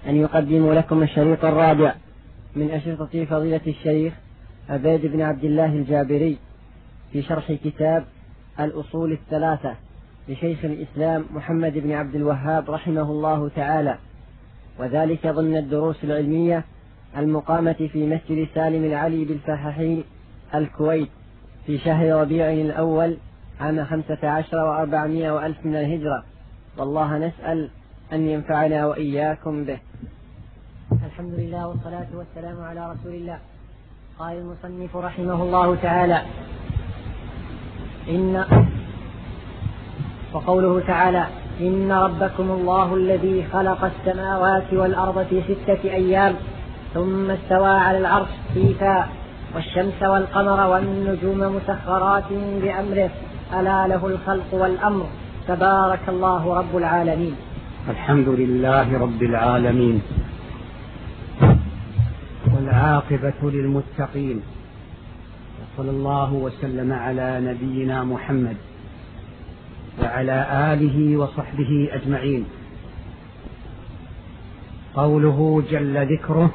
أن يقدموا لكم الشريط الرابع من أشرطة فضيلة الشيخ عبيد بن عبد الله الجابري في شرح كتاب الأصول الثلاثة لشيخ الإسلام محمد بن عبد الوهاب رحمه الله تعالى، وذلك ضمن الدروس العلمية المقامة في مسجد سالم العلي بالفححين الكويت في شهر ربيع الأول عام 15 و400 وألف من الهجرة، والله نسأل أن ينفعنا وإياكم به. الحمد لله والصلاة والسلام على رسول الله. قال المصنف رحمه الله تعالى: وقوله تعالى: إن ربكم الله الذي خلق السماوات والأرض في 6 أيام ثم استوى على العرش استيفاء والشمس والقمر والنجوم مسخرات بأمره ألا له الخلق والأمر تبارك الله رب العالمين. الحمد لله رب العالمين، والعاقبة للمتقين، وصلى الله وسلم على نبينا محمد وعلى آله وصحبه أجمعين. قوله جل ذكره: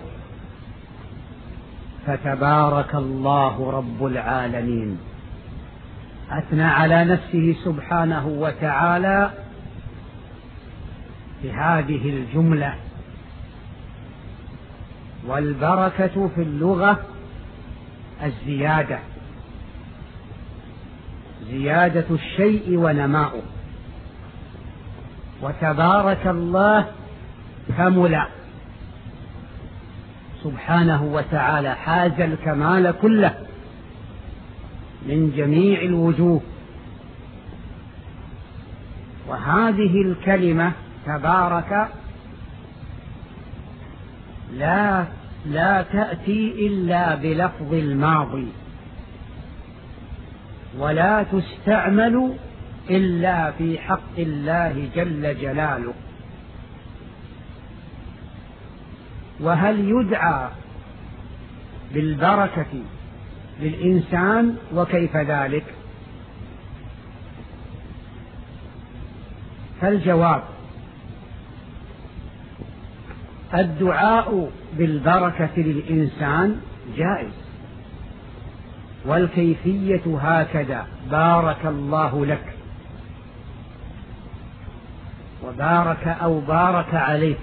فتبارك الله رب العالمين، أثنى على نفسه سبحانه وتعالى بهذه الجملة. والبركة في اللغة الزيادة، زيادة الشيء ونماؤه، وتبارك الله كمل سبحانه وتعالى، حاز الكمال كله من جميع الوجوه. وهذه الكلمة تبارك لا تأتي إلا بلفظ الماضي، ولا تستعمل إلا في حق الله جل جلاله. وهل يدعى بالبركة للإنسان وكيف ذلك؟ فالجواب: الدعاء بالبركة للإنسان جائز، والكيفية هكذا: بارك الله لك، وبارك أو بارك عليك،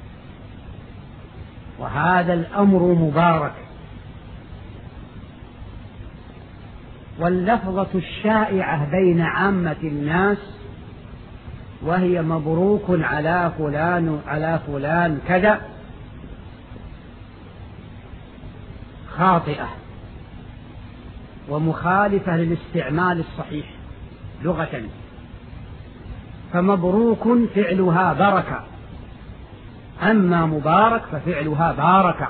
وهذا الأمر مبارك. واللفظة الشائعة بين عامة الناس وهي مبروك على فلان على فلان كذا خاطئة ومخالفة للاستعمال الصحيح لغة. فمبروك فعلها بركة، أما مبارك ففعلها بارك.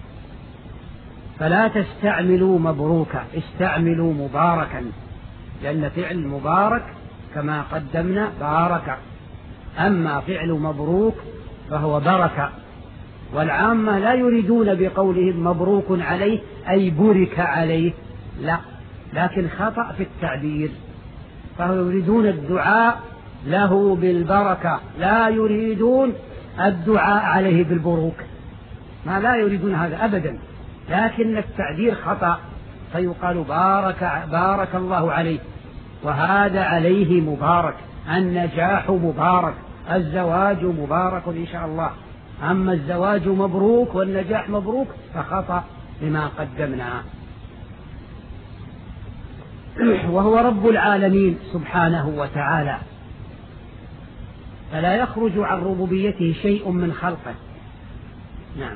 فلا تستعملوا مبروكا، استعملوا مباركا، لأن فعل مبارك كما قدمنا بارك، أما فعل مبروك فهو بركة. والعامة لا يريدون بقولهم مبروك عليه أي بورك عليه، لا، لكن خطأ في التعبير، فهم يريدون الدعاء له بالبركة، لا يريدون الدعاء عليه بالبروك، ما لا يريدون هذا أبدا، لكن التعبير خطأ، فيقال بارك الله عليه، وهذا عليه مبارك، النجاح مبارك، الزواج مبارك إن شاء الله. أما الزواج مبروك والنجاح مبروك فخطأ لما قدمنا. وهو رب العالمين سبحانه وتعالى، فلا يخرج عن ربوبيته شيء من خلقه. نعم.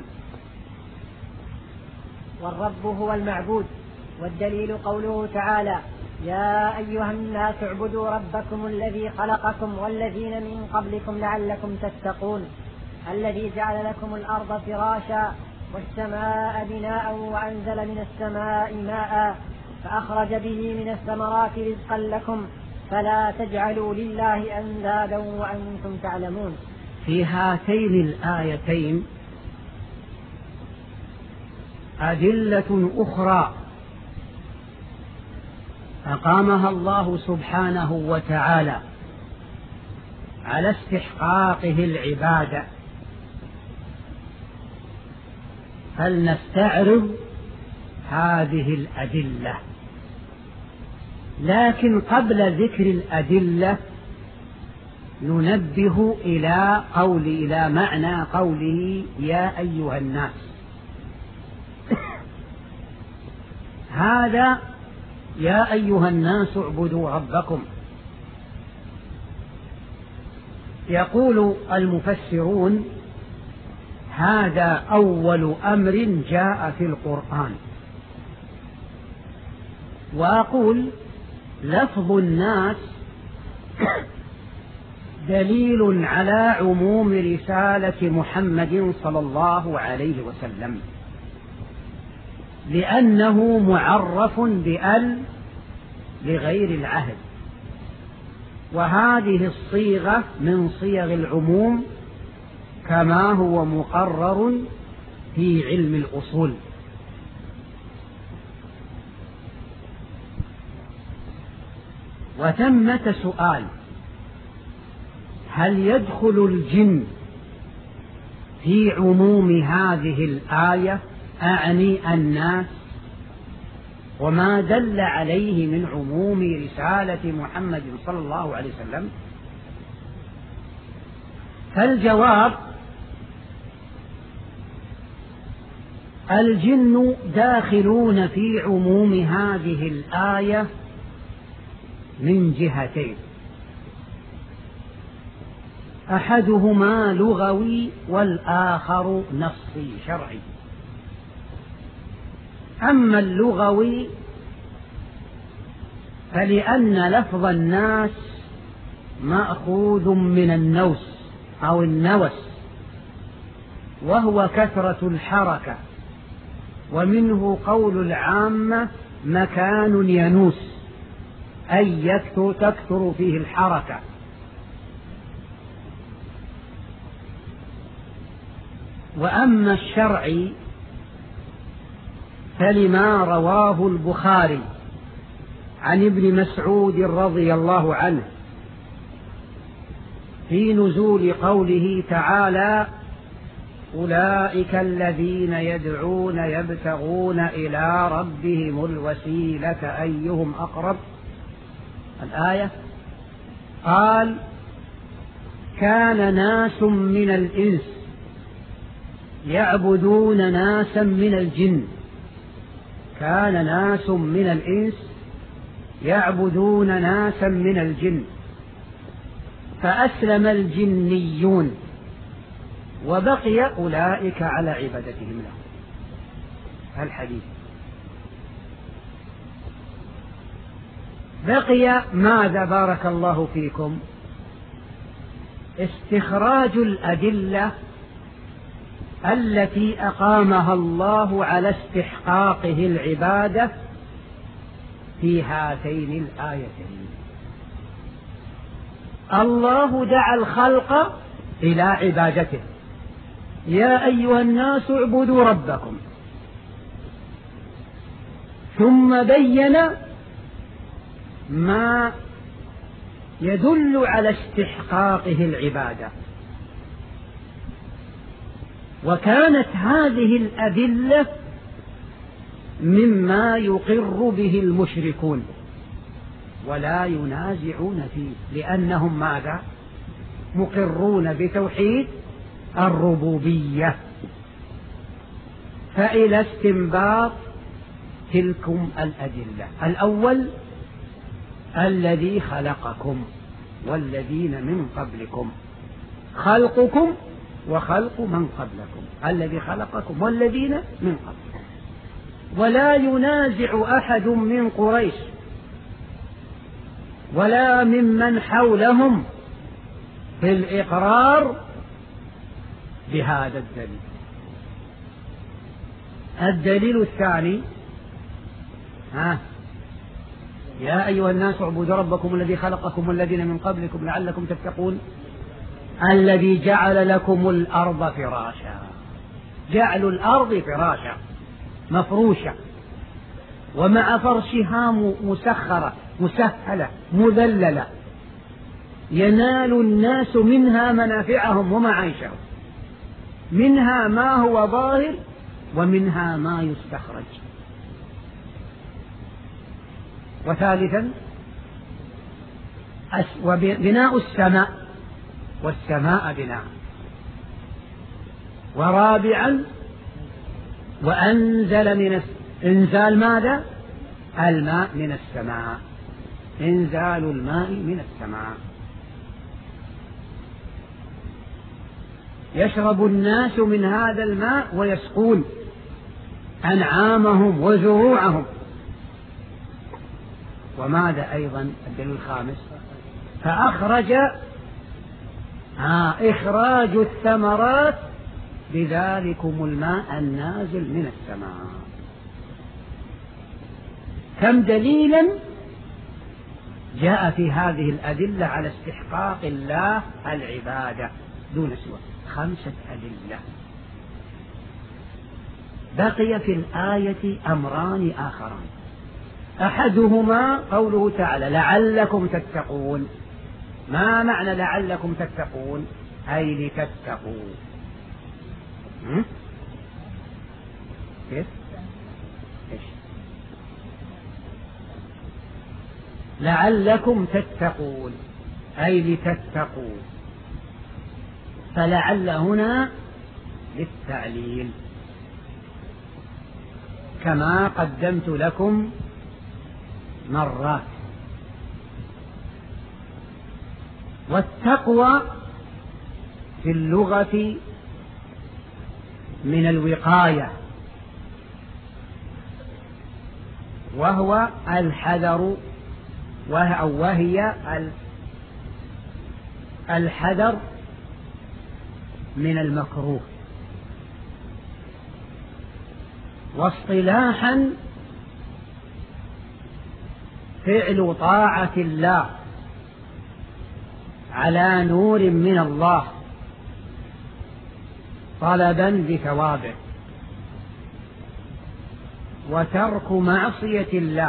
والرب هو المعبود، والدليل قوله تعالى: يا أيها الناس اعبدوا ربكم الذي خلقكم والذين من قبلكم لعلكم تتقون، الذي جعل لكم الأرض فراشا والسماء بناء وأنزل من السماء ماء فأخرج به من الثمرات رزقا لكم فلا تجعلوا لله أندادا وأنتم تعلمون. في هاتين الآيتين أدلة أخرى أقامها الله سبحانه وتعالى على استحقاقه العبادة فلنستعرض هذه الأدلة. لكن قبل ذكر الأدلة ننبه إلى معنى قوله يا أيها الناس. هذا يا أيها الناس اعبدوا ربكم. يقول المفسرون هذا أول أمر جاء في القرآن. وأقول لفظ الناس دليل على عموم رسالة محمد صلى الله عليه وسلم، لأنه معرف بأل لغير العهد، وهذه الصيغة من صيغ العموم كما هو مقرر في علم الأصول. وثمة سؤال: هل يدخل الجن في عموم هذه الآية؟ أعني الناس، وما دل عليه من عموم رسالة محمد صلى الله عليه وسلم. فالجواب: الجن داخلون في عموم هذه الآية من جهتين: أحدهما لغوي والآخر نصي شرعي. أما اللغوي فلأن لفظ الناس مأخوذ من النوس أو النوس، وهو كثرة الحركة، ومنه قول العامة مكان ينوس، أي تكثر فيه الحركة. وأما الشرعي فلما رواه البخاري عن ابن مسعود رضي الله عنه في نزول قوله تعالى: أولئك الذين يدعون يبتغون إلى ربهم الوسيلة أيهم أقرب، الآية، قال: كان ناس من الإنس يعبدون ناسا من الجن. كان ناس من الإنس يعبدون ناسا من الجن فأسلم الجنيون وبقي أولئك على عبادتهم له. الحديث بقي ماذا بارك الله فيكم؟ استخراج الأدلة التي أقامها الله على استحقاقه العبادة في هاتين الآيتين. الله دعا الخلق إلى عبادته: يا أيها الناس اعبدوا ربكم، ثم بين ما يدل على استحقاقه العبادة. وكانت هذه الأدلة مما يقر به المشركون ولا ينازعون فيه، لأنهم ماذا؟ مقرون بتوحيد الربوبية. فإلى استنباط تلكم الأدلة: الأول الذي خلقكم والذين من قبلكم، خلقكم وخلق من قبلكم، الذي خلقكم والذين من قبلكم. ولا ينازع أحد من قريش ولا ممن حولهم في الإقرار بهذا الدليل. الدليل الثاني: يا أيها الناس اعبدوا ربكم الذي خلقكم والذين من قبلكم لعلكم تتقون، الذي جعل لكم الأرض فراشا. جعل الأرض فراشا مفروشة، ومع فرشها مسخرة مسهلة مذللة، ينال الناس منها منافعهم ومعايشهم، منها ما هو ظاهر ومنها ما يستخرج. وثالثا بناء السماء، والسماء بناء. ورابعا وأنزل إنزال ماذا؟ الماء من السماء، إنزال الماء من السماء. يشرب الناس من هذا الماء ويسقون أنعامهم وزروعهم. وماذا أيضا الدليل الخامس؟ فأخرج إخراج الثمرات بذلكم الماء النازل من السماء. كم دليلا جاء في هذه الأدلة على استحقاق الله العبادة دون سوى، 5 أدلة. بقي في الآية أمران آخران، أحدهما قوله تعالى لعلكم تتقون. ما معنى لعلكم تتقون؟ أي لتتقوا. كيف؟ إيش؟ لعلكم تتقون أي لتتقوا، فلعل هنا للتعليل كما قدمت لكم مرات. والتقوى في اللغة من الوقاية، وهو الحذر، وهي الحذر من المكروه. واصطلاحا فعل طاعة الله على نور من الله طلبا بثوابه، وترك معصية الله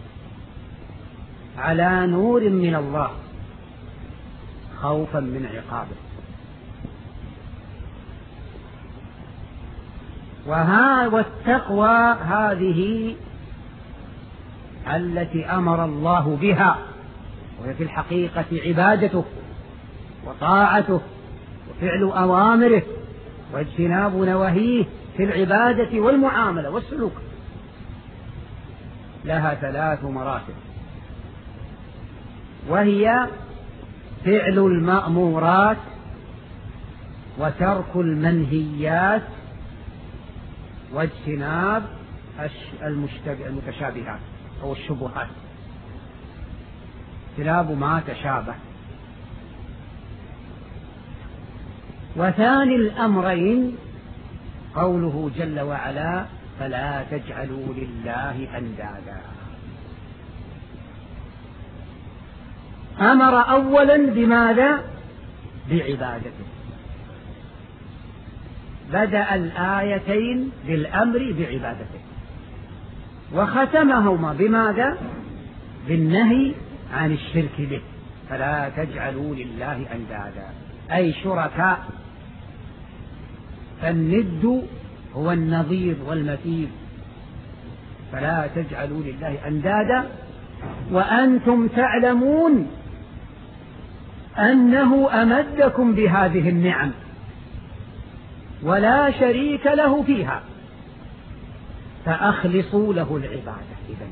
على نور من الله خوفا من عقابه. والتقوى هذه التي أمر الله بها، وهي في الحقيقة عبادته وطاعته وفعل أوامره واجتناب نواهيه في العبادة والمعاملة والسلوك، لها 3 مراتب، وهي فعل المأمورات وترك المنهيات واجتناب المتشابهات أو الشبهات، اجتناب ما تشابه. وثاني الأمرين قوله جل وعلا فلا تجعلوا لله أندادا. أمر أولا بماذا؟ بعبادته، بدأ الآيتين بالأمر بعبادته، وختمهما بماذا؟ بالنهي عن الشرك به، فلا تجعلوا لله أندادا أي شركاء. فالند هو النظير والمثيل، فلا تجعلوا لله أندادا وأنتم تعلمون أنه أمدكم بهذه النعم ولا شريك له فيها، فأخلصوا له العبادة. إذن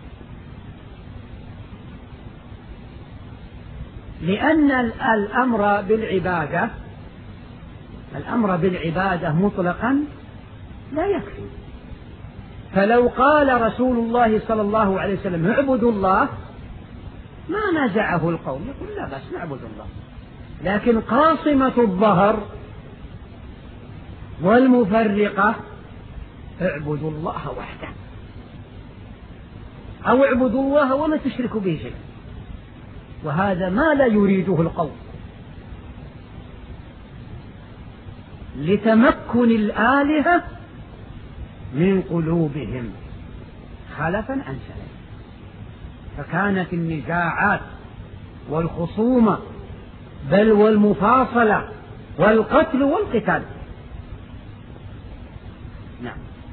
لأن الأمر بالعبادة مطلقا لا يكفي. فلو قال رسول الله صلى الله عليه وسلم اعبدوا الله ما نزعه القوم، يقول لا بس نعبد الله. لكن قاصمة الظهر والمفرقة اعبدوا الله وحده، أو اعبدوا الله ولا تشركوا به شيئا، وهذا ما لا يريده القوم لتمكن الآلهة من قلوبهم خلفا عن سلف، فكانت النزاعات والخصومة بل والمفاصلة والقتل والقتال. نعم.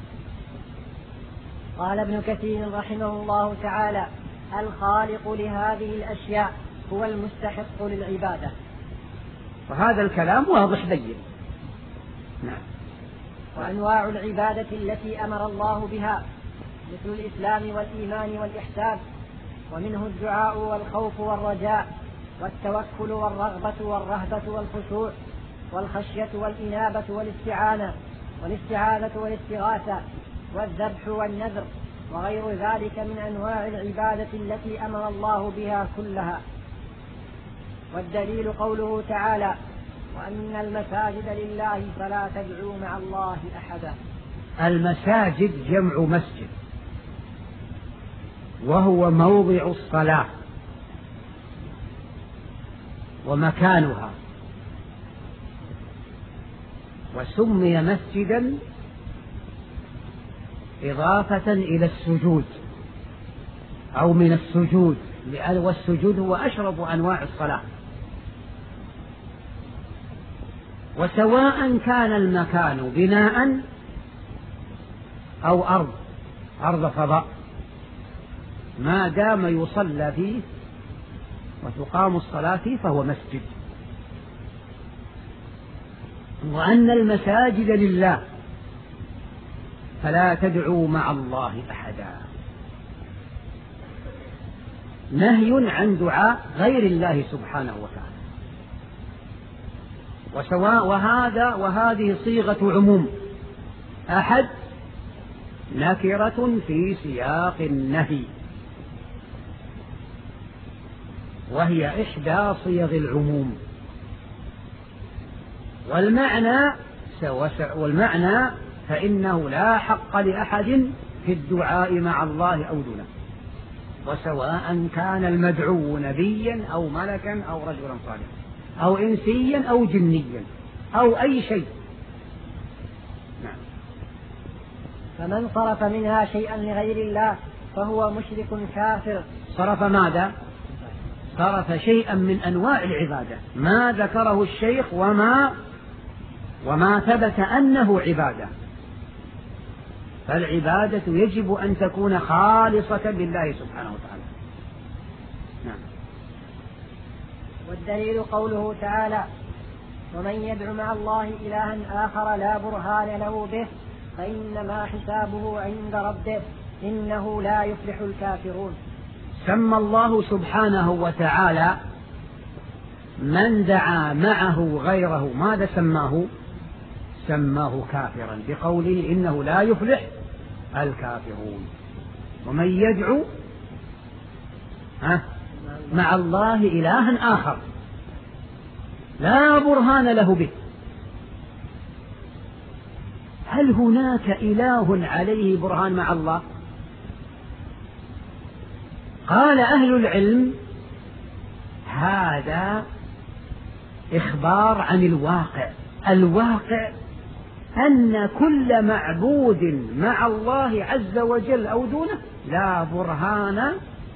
قال ابن كثير رحمه الله تعالى: الخالق لهذه الأشياء هو المستحق للعبادة. وهذا الكلام واضح بين. نعم. وأنواع العبادة التي أمر الله بها مثل الإسلام والإيمان والإحسان، ومنه الدعاء والخوف والرجاء والتوكل والرغبة والرهبة والخشوع والخشية والإنابة والاستعاذة والاستغاثة والذبح والنذر وغير ذلك من أنواع العبادة التي أمر الله بها كلها. والدليل قوله تعالى: وأن المساجد لله فلا تدعوا مع الله أحدا. المساجد جمع مسجد، وهو موضع الصلاة ومكانها، وسمي مسجدا إضافة إلى السجود أو من السجود، والسجود هو أشرف أنواع الصلاة. وسواء كان المكان بناء أو أرض فضاء، ما دام يصلى فيه وتقام الصلاة فيه فهو مسجد. وأن المساجد لله فلا تدعوا مع الله أحدا، نهي عن دعاء غير الله سبحانه وتعالى. وهذه صيغة عموم، أحد نكرة في سياق النهي، وهي إحدى صيغ العموم. والمعنى فإنه لا حق لأحد في الدعاء مع الله أو دونه، وسواء كان المدعو نبيا أو ملكا أو رجلا صالحا أو إنسيا أو جنيا أو أي شيء. نعم. فمن صرف منها شيئا لغير الله فهو مشرك كافر. صرف ماذا؟ صرف شيئا من أنواع العبادة، ما ذكره الشيخ وما ثبت أنه عبادة. فالعبادة يجب أن تكون خالصة لله سبحانه وتعالى. نعم. والدليل قوله تعالى: ومن يدع مع الله إلها آخر لا برهان له به فإنما حسابه عند ربه إنه لا يفلح الكافرون. سمى الله سبحانه وتعالى من دعا معه غيره، ماذا سماه؟ سماه كافرا بقوله إنه لا يفلح الكافرون. ومن يدعو مع الله إلها آخر لا برهان له به، هل هناك إله عليه برهان مع الله؟ قال أهل العلم: هذا إخبار عن الواقع أن كل معبود مع الله عز وجل أو دونه لا برهان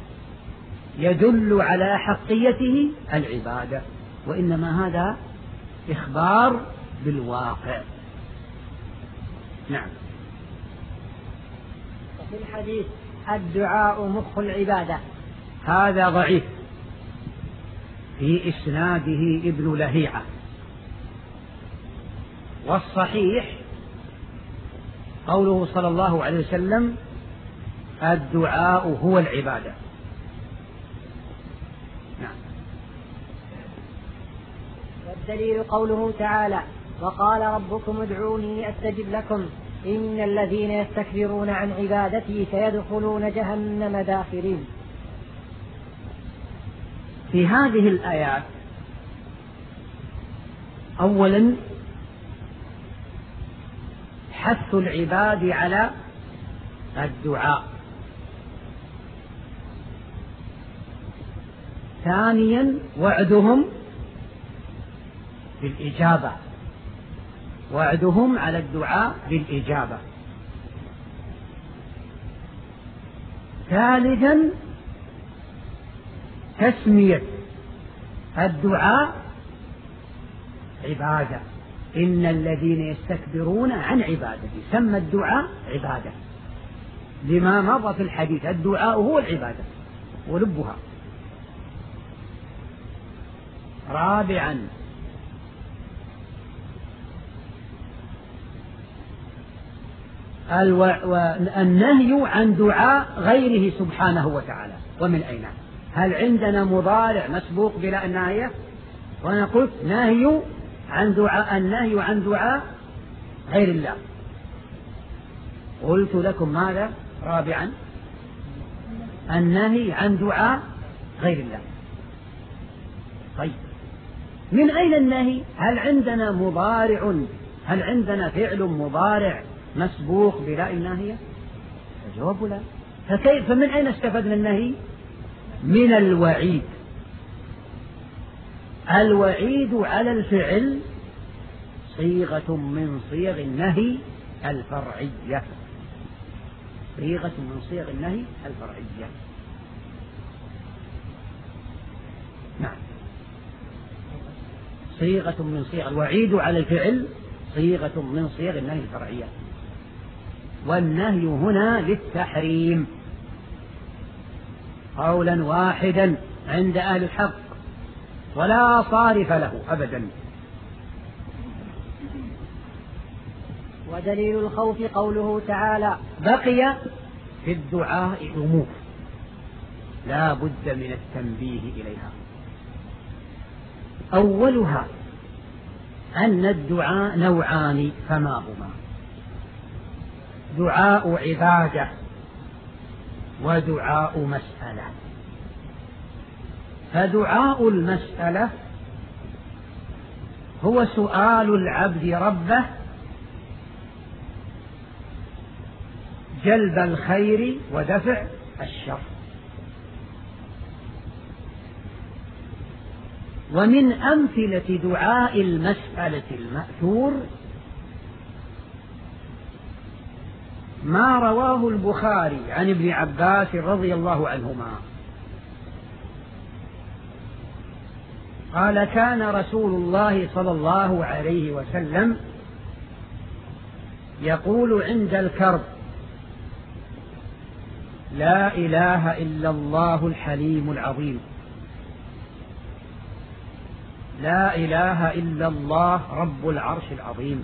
يدل على حقيته العبادة، وإنما هذا إخبار بالواقع. نعم. وفي الحديث: الدعاء مخ العبادة. هذا ضعيف، في إسناده ابن لهيعة. والصحيح قوله صلى الله عليه وسلم: الدعاء هو العبادة. نعم. والدليل قوله تعالى: وقال ربكم ادعوني أستجب لكم إن الذين يستكبرون عن عبادتي سيدخلون جهنم داخرين. في هذه الآيات أولا حث العباد على الدعاء، ثانيا وعدهم بالإجابة، وعدهم على الدعاء بالإجابة، ثالثا تسمية الدعاء عبادة إن الذين يستكبرون عن عبادتي. سمى الدعاء عبادة لما مضى في الحديث، الدعاء هو العبادة ولبها. رابعا النهي عن دعاء غيره سبحانه وتعالى. ومن أين؟ هل عندنا مضارع مسبوق بلا النهاية؟ وأنا قلت النهي عن دعاء غير الله. قلت لكم ماذا رابعا؟ النهي عن دعاء غير الله. طيب من أين النهي؟ هل عندنا فعل مضارع مسبوق بلا الناهية؟ الجواب لا. فمن أين استفدنا النهي؟ من الوعيد. الوعيد على الفعل صيغة من صيغ النهي الفرعية. صيغة من صيغ النهي الفرعية. نعم، صيغة من صيغ الوعيد على الفعل صيغة من صيغ النهي الفرعية. والنهي هنا للتحريم قولا واحدا عند أهل الحق ولا صارف له أبدا. ودليل الخوف قوله تعالى. بقي في الدعاء أمور لا بد من التنبيه إليها. أولها أن الدعاء نوعان، فما هما؟ دعاء عبادة ودعاء مسألة. فدعاء المسألة هو سؤال العبد ربه جلب الخير ودفع الشر. ومن أمثلة دعاء المسألة المأثور ما رواه البخاري عن ابن عباس رضي الله عنهما قال: كان رسول الله صلى الله عليه وسلم يقول عند الكرب: لا إله إلا الله الحليم العظيم، لا إله إلا الله رب العرش العظيم،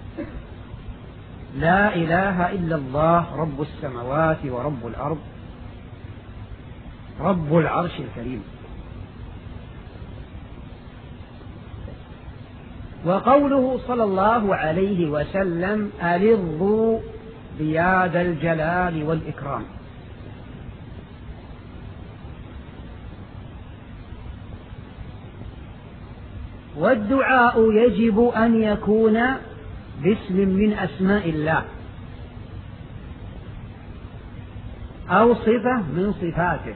لا إله إلا الله رب السماوات ورب الأرض رب العرش الكريم. وقوله صلى الله عليه وسلم: ألظوا بياد الجلال والإكرام. والدعاء يجب أن يكون باسم من أسماء الله أو صفة من صفاته.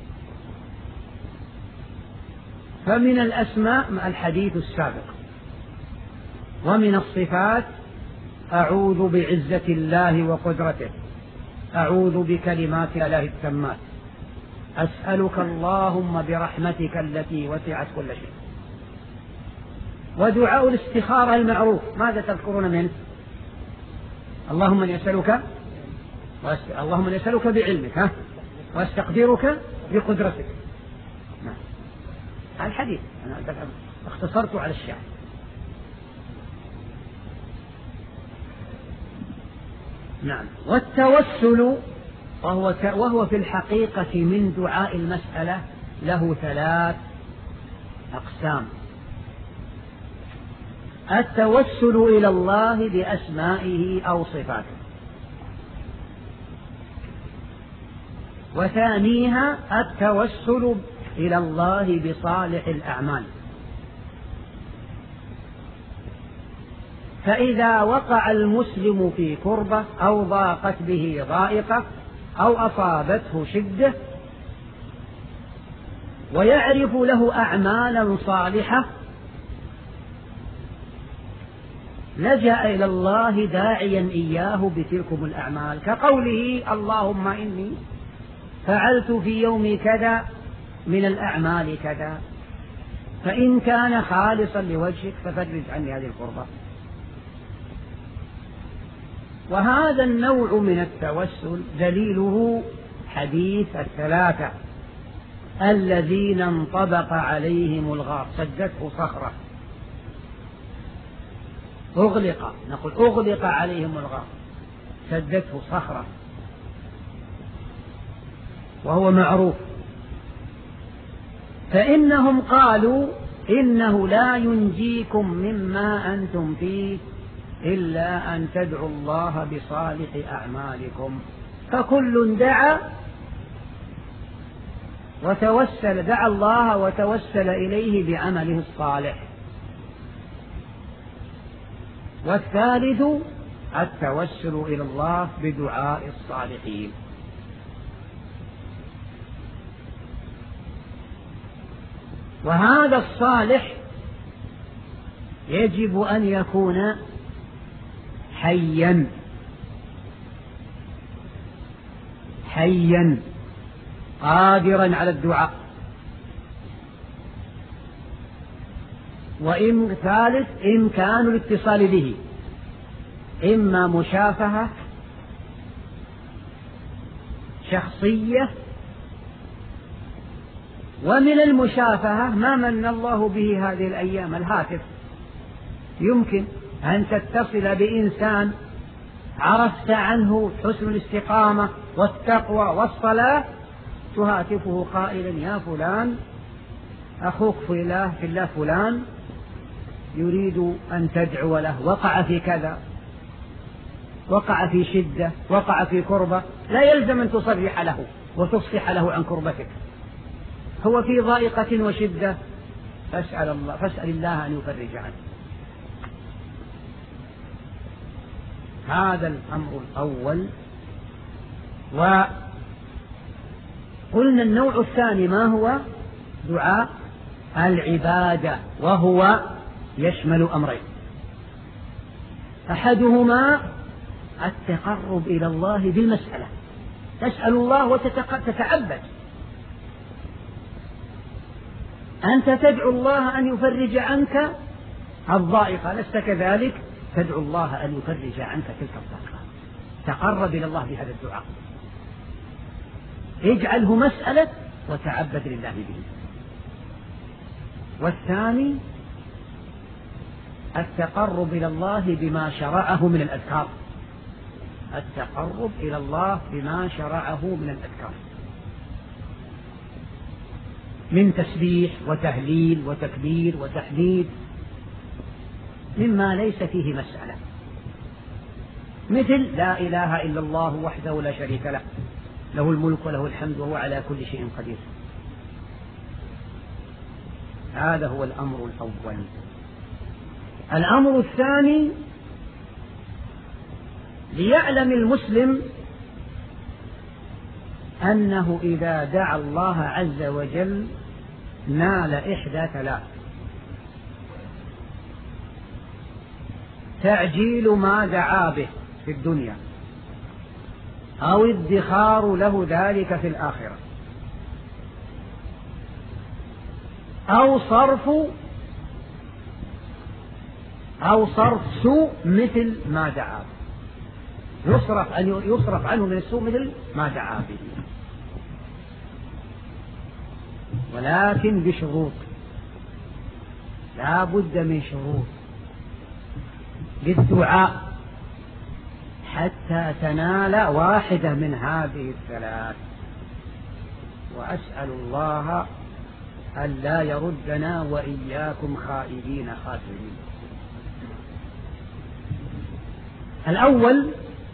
فمن الأسماء الحديث السابق، ومن الصفات: أعوذ بعزة الله وقدرته، أعوذ بكلمات الله التامات، أسألك اللهم برحمتك التي وسعت كل شيء. ودعاء الاستخارة المعروف ماذا تذكرون منه؟ اللهم نسألك بعلمك واستقدرك بقدرتك. الحديث أنا اختصرت على الشعر. نعم. والتوسل وهو في الحقيقة من دعاء المسألة له 3 أقسام: التوسل إلى الله بأسمائه أو صفاته، وثانيها التوسل إلى الله بصالح الأعمال. فإذا وقع المسلم في كربة أو ضاقت به ضائقة أو أصابته شدة ويعرف له أعمالا صالحة لجأ إلى الله داعيا إياه بتلكم الأعمال، كقوله: اللهم إني فعلت في يومي كذا من الأعمال كذا، فإن كان خالصا لوجهك ففرج عني هذه الكربة. وهذا النوع من التوسل دليله حديث الثلاثة الذين انطبق عليهم الغار، سدته صخرة، أغلق عليهم الغار، سدته صخرة، وهو معروف. فإنهم قالوا إنه لا ينجيكم مما أنتم فيه إلا أن تدعوا الله بصالح أعمالكم. فكل دعا الله وتوسل إليه بعمله الصالح. والثالث التوسل إلى الله بدعاء الصالحين. وهذا الصالح يجب أن يكون حيا قادرا على الدعاء. ثالث إمكان الاتصال به، إما مشافهة شخصية، ومن المشافهة ما من الله به هذه الأيام، الهاتف. يمكن أن تتصل بإنسان عرفت عنه حسن الاستقامة والتقوى والصلاة، تهاتفه قائلا: يا فلان، أخوك في الله فلان يريد أن تدعو له، وقع في كذا، وقع في شدة، وقع في كربة. لا يلزم أن تصرح له وتصفح له عن كربتك، هو في ضائقة وشدة، فاسأل الله أن يفرج عنه. هذا الأمر الأول. وقلنا النوع الثاني ما هو؟ دعاء العبادة، وهو يشمل أمرين: أحدهما التقرب إلى الله بالمسألة، تسأل الله وتتعبد، أنت تدعو الله أن يفرج عنك الضائقة، لست كذلك تدعو الله أن يفرج عنك تلك الضائقة. تقرب إلى الله بهذا الدعاء، اجعله مسألة وتعبد لله به. والثاني التقرب إلى الله بما شرعه من الأذكار، التقرب إلى الله بما شرعه من الأذكار من تسبيح وتهليل وتكبير وتحميد، مما ليس فيه مسألة، مثل لا إله إلا الله وحده لا شريك له، له الملك وله الحمد وهو على كل شيء قدير. هذا هو الأمر الأول. الأمر الثاني: ليعلم المسلم أنه إذا دعا الله عز وجل نال إحدى ثلاث: تعجيل ما دعا به في الدنيا، أو ادخار له ذلك في الآخرة، أو صرف سوء مثل ما دعا به، يصرف عنه من السوء مثل ما دعا به، ولكن بشروط، لا بد من شروط للدعاء حتى تنال واحدة من هذه الثلاث. وأسأل الله أن لا يردنا وإياكم خائبين خاسرين. الأول: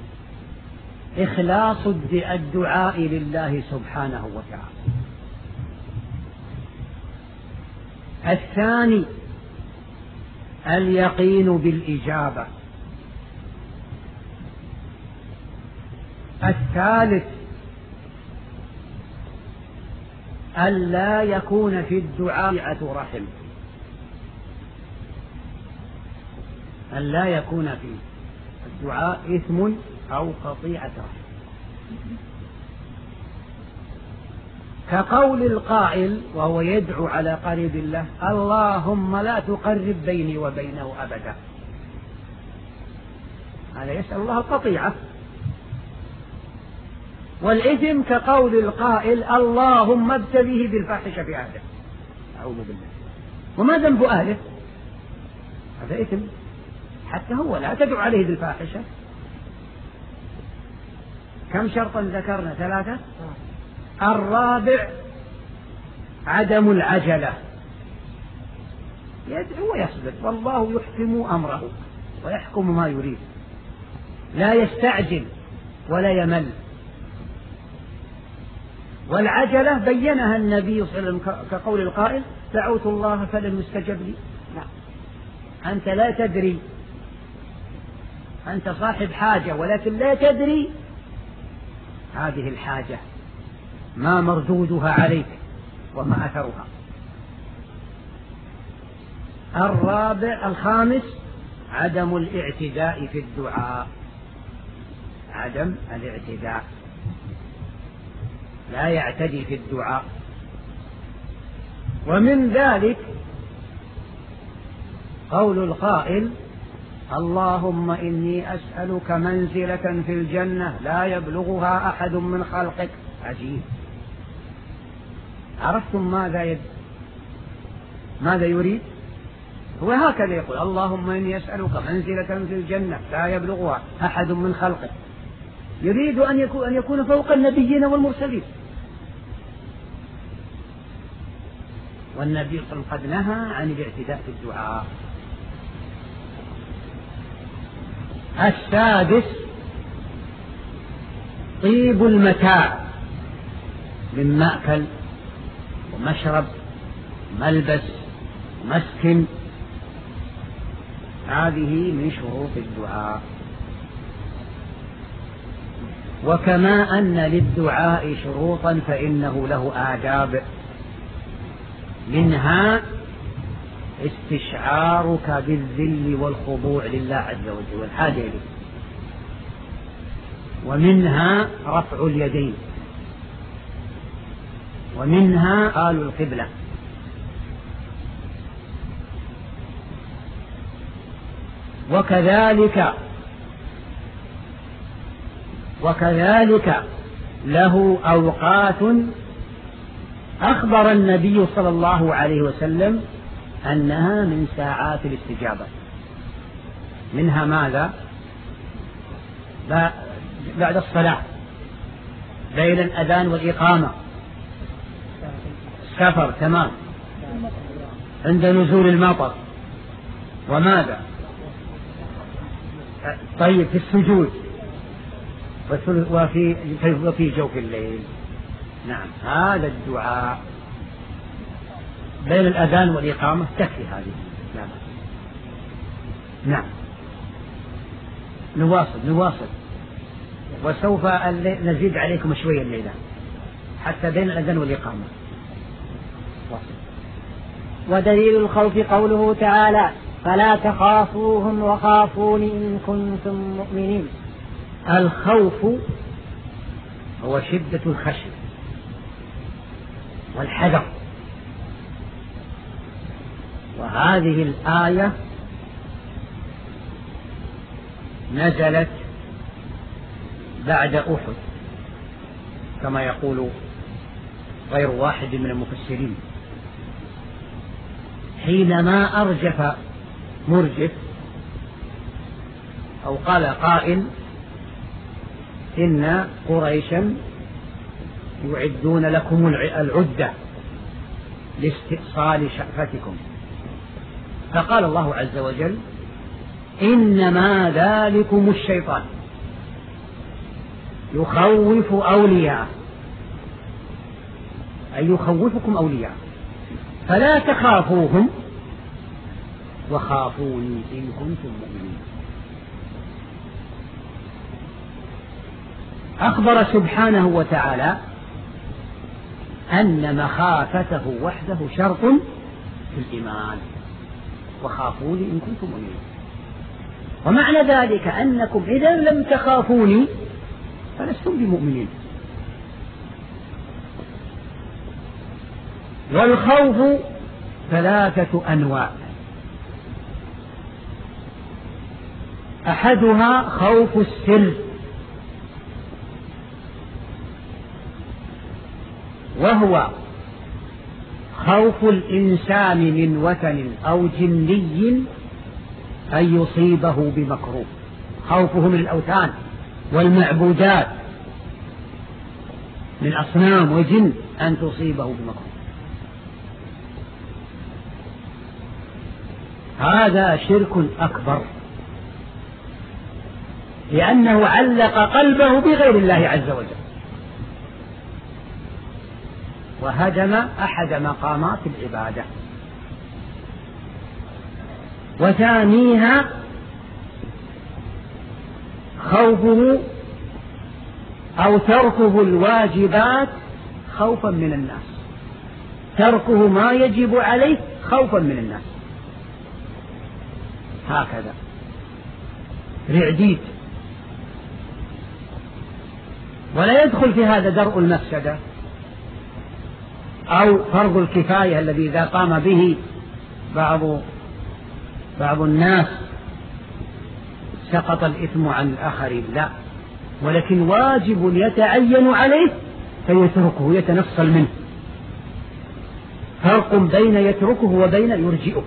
إخلاص الدعاء لله سبحانه وتعالى. الثاني: اليقين بالإجابة. الثالث: ألا يكون في الدعاء رحم، ألا يكون في الدعاء إثم أو قطيعة رحم، كقول القائل وهو يدعو على قريب الله: اللهم لا تقرب بيني وبينه أبدا. هذا يسأل الله القطيعة. والإثم كقول القائل اللهم ابتليه بالفاحشة في أهله، أعوذ بالله. وما ذنب أهله؟ هذا إثم، حتى هو لا تدعو عليه بالفاحشة. كم شرطا ذكرنا؟ 3. الرابع عدم العجلة، يدعو ويصبر، والله يحكم أمره ويحكم ما يريد، لا يستعجل ولا يمل. والعجلة بينها النبي صلى الله عليه وسلم كقول القائل دعوت الله فلم يستجب لي. أنت لا تدري، أنت صاحب حاجة ولكن لا تدري هذه الحاجة ما مردودها عليك وما أثرها. الخامس عدم الاعتداء في الدعاء، عدم الاعتداء، لا يعتدي في الدعاء. ومن ذلك قول القائل اللهم إني أسألك منزلة في الجنة لا يبلغها أحد من خلقك. عجيب. عرفتم ماذا يريد؟ هو هكذا يقول اللهم إني أسألك منزلة في الجنة لا يبلغها أحد من خلقك، يريد أن يكون فوق النبيين والمرسلين. والنبي صلى الله عليه وسلم قد نهى عن الاعتداء في الدعاء. السادس طيب المتاع من مأكل ومشرب وملبس ومسكن، هذه من شروط الدعاء. وكما أن للدعاء شروطا فإنه له آداب، منها استشعارك بالذل والخضوع لله عز وجل والحاجة إليه، ومنها رفع اليدين، ومنها قال القبلة، وكذلك له أوقات أخبر النبي صلى الله عليه وسلم أنها من ساعات الاستجابة. منها ماذا؟ بعد الصلاة، بين الأذان والإقامة، السفر، تمام، عند نزول المطر، وماذا؟ طيب في السجود، وفي جوف الليل. نعم، هذا الدعاء بين الأذان والإقامة تكفي هذه. نعم. نواصل وسوف نزيد عليكم شوية الليلة حتى بين الأذان والإقامة. ودليل الخوف قوله تعالى فلا تخافوهم وخافون إن كنتم مؤمنين. الخوف هو شدة الخشية والحذر، وهذه الآية نزلت بعد أحد كما يقول غير واحد من المفسرين، حينما أرجف مرجف أو قال قائل إن قريشا يعدون لكم العدة لاستئصال شأفتكم، فقال الله عز وجل إنما ذلكم الشيطان يخوف أولياء، أي يخوفكم أولياء، فلا تخافوهم وخافوني إن كنتم مؤمنين. أخبر سبحانه وتعالى أن مخافته وحده شرط في الإيمان، وخافوني إن كنتم مؤمنين. ومعنى ذلك أنكم إذا لم تخافوني فلستم بمؤمنين. والخوف 3 أنواع: أحدها خوف السر، وهو خوف الإنسان من وثن أو جني أن يصيبه بمكروه، خوفه من الأوثان والمعبودات من أصنام وجن أن تصيبه بمكروه. هذا شرك أكبر، لأنه علق قلبه بغير الله عز وجل وهدم أحد مقامات العبادة. وثانيها خوفه أو تركه الواجبات خوفا من الناس، تركه ما يجب عليه خوفا من الناس، هكذا رعديد. ولا يدخل في هذا درء المفسدة أو فرض الكفاية الذي إذا قام به بعض الناس سقط الإثم عن الآخرين، لا، ولكن واجب يتعين عليه فيتركه يتنصل منه، فرق بين يتركه وبين يرجئه.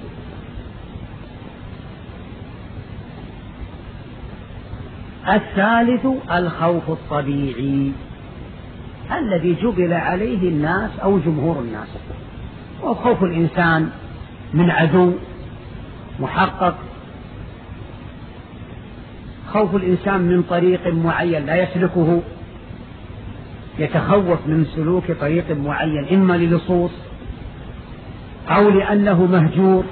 الثالث الخوف الطبيعي الذي جبل عليه الناس أو جمهور الناس، وخوف الإنسان من عدو محقق، خوف الإنسان من طريق معين لا يسلكه، يتخوف من سلوك طريق معين إما للصوص أو لأنه مهجور،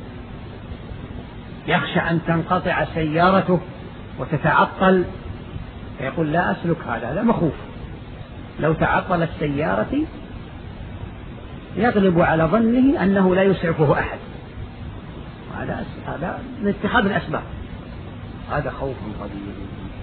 يخشى أن تنقطع سيارته وتتعطل فيقول لا أسلك هذا مخوف، لو تعطلت سيارتي يغلب على ظنه أنه لا يسعفه أحد، هذا من اتخاذ الأسباب، هذا خوف طبيعي.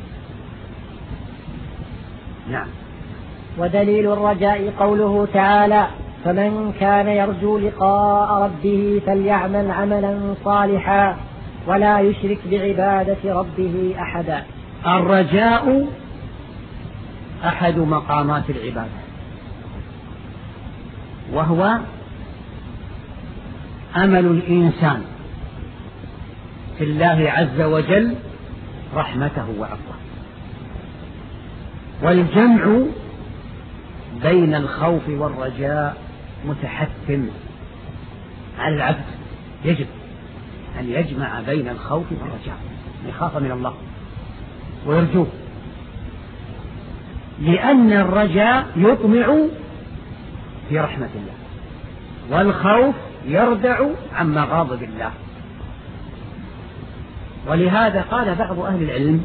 نعم. ودليل الرجاء قوله تعالى: فمن كان يرجو لقاء ربه فليعمل عملا صالحا ولا يشرك بعبادة ربه أحدا. الرجاء أحد مقامات العبادة، وهو أمل الإنسان في الله عز وجل رحمته وعفوه. والجمع بين الخوف والرجاء متحتم على العبد، يجب أن يجمع بين الخوف والرجاء، يخاف من الله ويرجوه، لأن الرجاء يطمع في رحمة الله، والخوف يردع عن مغاضب الله. ولهذا قال بعض أهل العلم: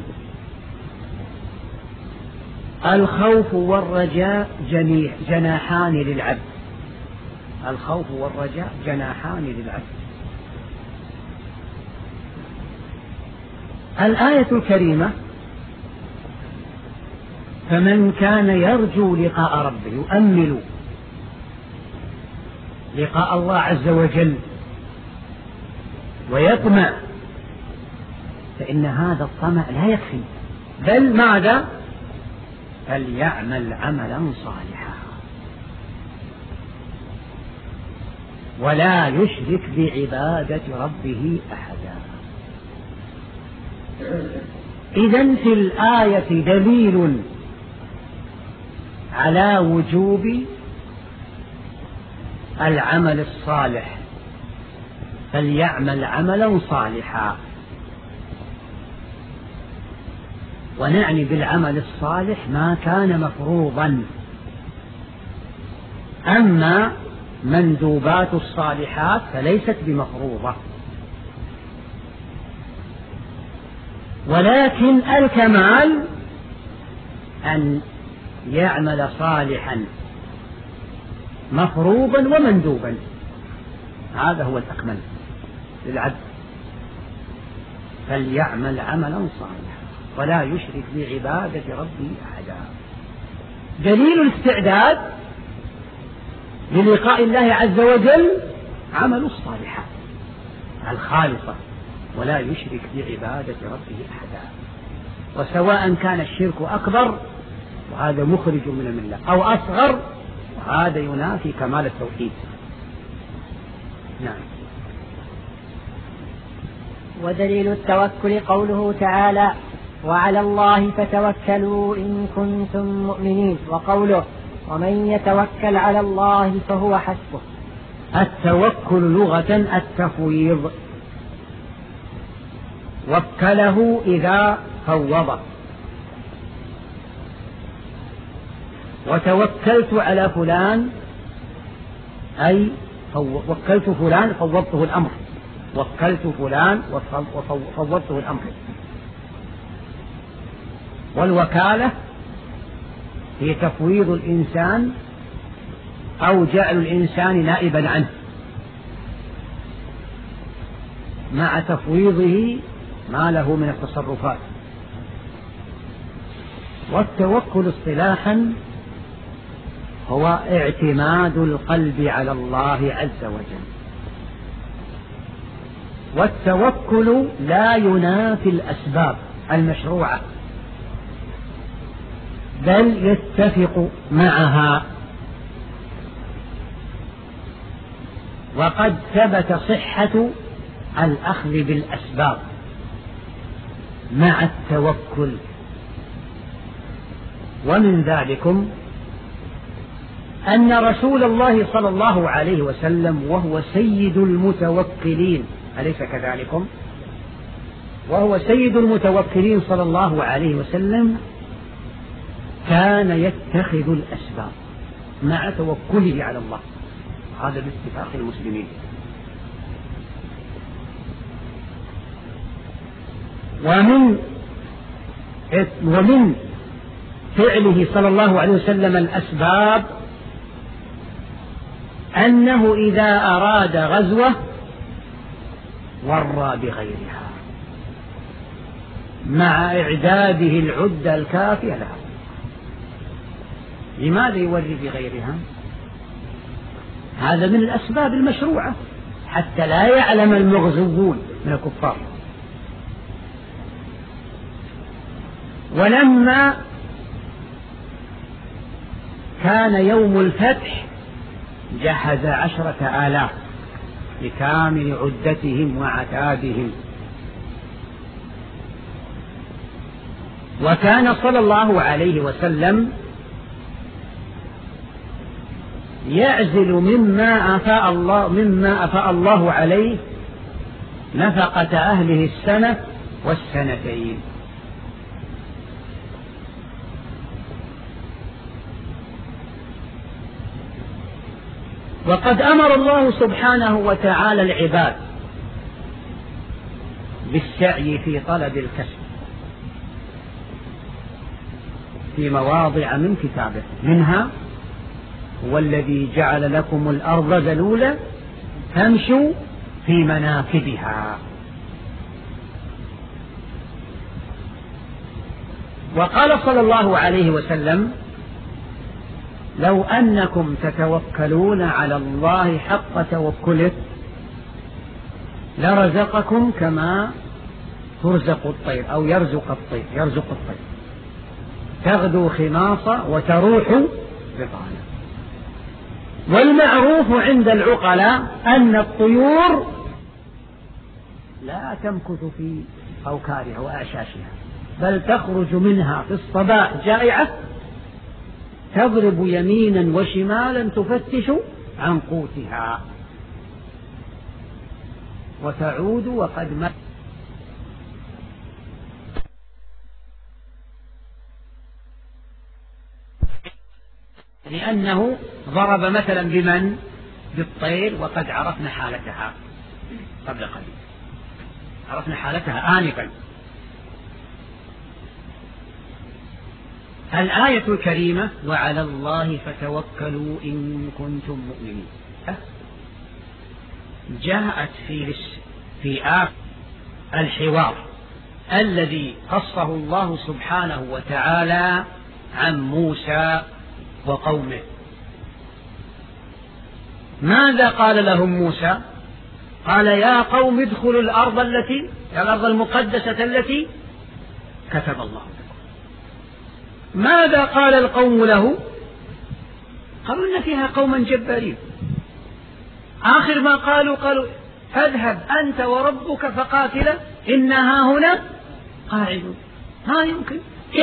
الخوف والرجاء جناحان للعبد، الخوف والرجاء جناحان للعبد. الآية الكريمة: فمن كان يرجو لقاء ربه، يؤمل لقاء الله عز وجل ويطمع، فإن هذا الطمع لا يكفي، بل ماذا؟ فليعمل عملا صالحا ولا يشرك بعبادة ربه أحدا. إذن في الآية دليل على وجوب العمل الصالح، فليعمل عملا صالحا. ونعني بالعمل الصالح ما كان مفروضا، أما مندوبات الصالحات فليست بمفروضة، ولكن الكمال أن يعمل صالحا مفروضا ومندوبا، هذا هو الأكمل للعبد. فليعمل عملا صالحا ولا يشرك بعبادة ربه أحدا. دليل الاستعداد للقاء الله عز وجل عمل الصالحات الخالصة ولا يشرك بعبادة ربه أحدا. وسواء كان الشرك أكبر وهذا مخرج من الملة أو أصغر وهذا ينافي كمال التوحيد. نعم. ودليل التوكل قوله تعالى: وعلى الله فتوكلوا إن كنتم مؤمنين، وقوله: ومن يتوكل على الله فهو حسبه. التوكل لغة التفويض، وكله إذا فوض. وتوكلت على فلان أي وكلت فلان فوضته الأمر، وكلت فلان وفوضته الأمر. والوكالة هي تفويض الإنسان أو جعل الإنسان نائبا عنه مع تفويضه ما له من التصرفات. والتوكل اصطلاحا هو اعتماد القلب على الله عز وجل. والتوكل لا ينافي الأسباب المشروعة بل يتفق معها. وقد ثبت صحة الأخذ بالأسباب مع التوكل. ومن ذلكم أن رسول الله صلى الله عليه وسلم وهو سيد المتوكلين، أليس كذلكم؟ وهو سيد المتوكلين صلى الله عليه وسلم كان يتخذ الأسباب مع توكله على الله، هذا باتفاق المسلمين. ومن فعله صلى الله عليه وسلم الأسباب أنه إذا أراد غزوة ورى بغيرها مع إعداده العدة الكافية لها. لماذا يوري بغيرها؟ هذا من الأسباب المشروعة حتى لا يعلم المغزوون من الكفار. ولما كان يوم الفتح جهز 10,000 لكامل عدتهم وعتادهم. وكان صلى الله عليه وسلم يعزل مما أفاء الله عليه نفقة أهله السنة والسنتين. وقد أمر الله سبحانه وتعالى العباد بالسعي في طلب الكسب في مواضع من كتابه، منها: هو الذي جعل لكم الأرض ذلولا فامشوا في مناكبها. وقال صلى الله عليه وسلم: لو أنكم تتوكلون على الله حق توكله لرزقكم كما ترزق الطير أو يرزق الطير تغدو خماصة وتروح بطانة. والمعروف عند العقلاء أن الطيور لا تمكث في أوكارها وأعشاشها بل تخرج منها في الصباح جائعة تضرب يمينا وشمالا تفتش عن قوتها وتعود وقد مات. لأنه ضرب مثلا بمن؟ بالطير، وقد عرفنا حالتها قبل قليل، عرفنا حالتها آنفا. الآية الكريمة: وعلى الله فتوكلوا إن كنتم مؤمنين، جاءت في آخر الحوار الذي قصه الله سبحانه وتعالى عن موسى وقومه. ماذا قال لهم موسى؟ قال يا قوم ادخلوا الأرض المقدسة التي كتب الله لكم. ماذا قال القوم له؟ قالوا إن فيها قوما جبارين. آخر ما قالوا اذهب أنت وربك فقاتلا إنها هنا قاعدون. ما يمكن،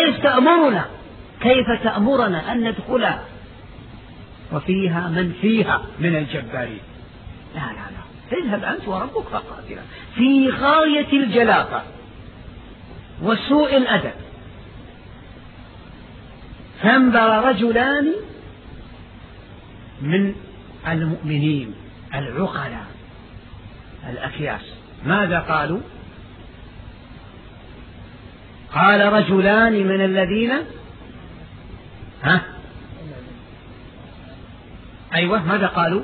كيف تأمرنا أن ندخلها وفيها من فيها من الجبارين؟ لا اذهب أنت وربك فقاتلا. في غاية الجلافة وسوء الأدب فانبر رجلان من المؤمنين العقلاء الأكياس. ماذا قالوا؟ قال رجلان من الذين أيوة ماذا قالوا؟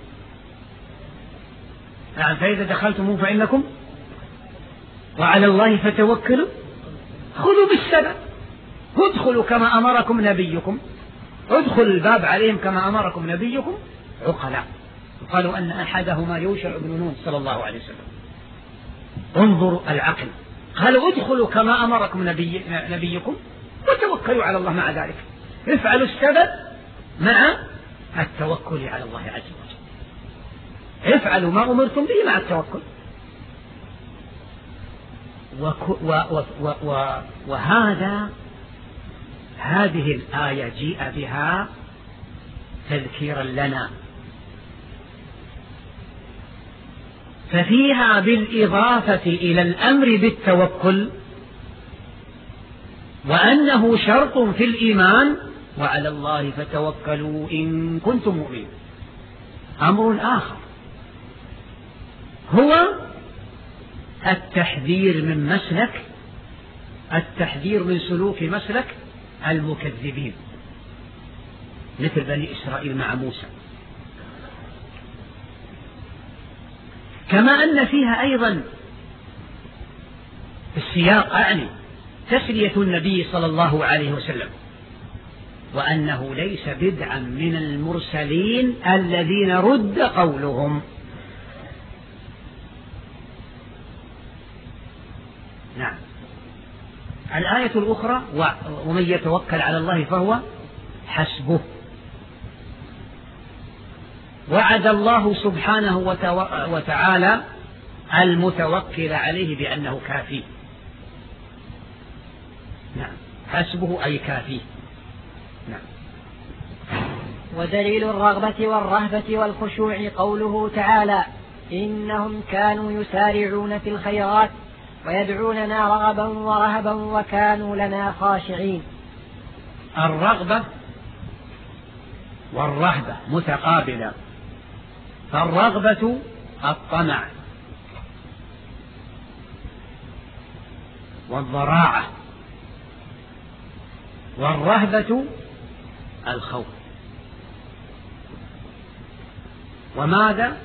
فإذا دخلتم فإنكم وعلى الله فتوكلوا خذوا بالسبب ادخلوا كما أمركم نبيكم، ادخلوا الباب عليهم كما أمركم نبيكم عقلاء. قالوا أن أحدهما يوشع بن نون صلى الله عليه وسلم. انظروا العقل. قالوا ادخلوا كما أمركم نبيكم وتوكلوا على الله مع ذلك. افعلوا السبب مع التوكل على الله عز وجل. افعلوا ما أمرتم به مع التوكل. هذه الآية جيء بها تذكيرا لنا، ففيها بالإضافة إلى الأمر بالتوكل وأنه شرط في الإيمان وعلى الله فتوكلوا إن كنتم مؤمنين. أمر آخر هو التحذير من سلوك مسلك المكذبين مثل بني إسرائيل مع موسى. كما أن فيها أيضا في السياق تسلية النبي صلى الله عليه وسلم وأنه ليس بدعا من المرسلين الذين رد قولهم. نعم. الآية الأخرى ومن يتوكل على الله فهو حسبه. وعد الله سبحانه وتعالى المتوكل عليه بأنه كافي. نعم، حسبه أي كافي. نعم. ودليل الرغبة والرهبة والخشوع قوله تعالى إنهم كانوا يسارعون في الخيرات ويدعوننا رغبا ورهبا وكانوا لنا خاشعين. الرغبة والرهبة متقابلة. فالرغبة الطمع والضراعة، والرهبة الخوف. وماذا؟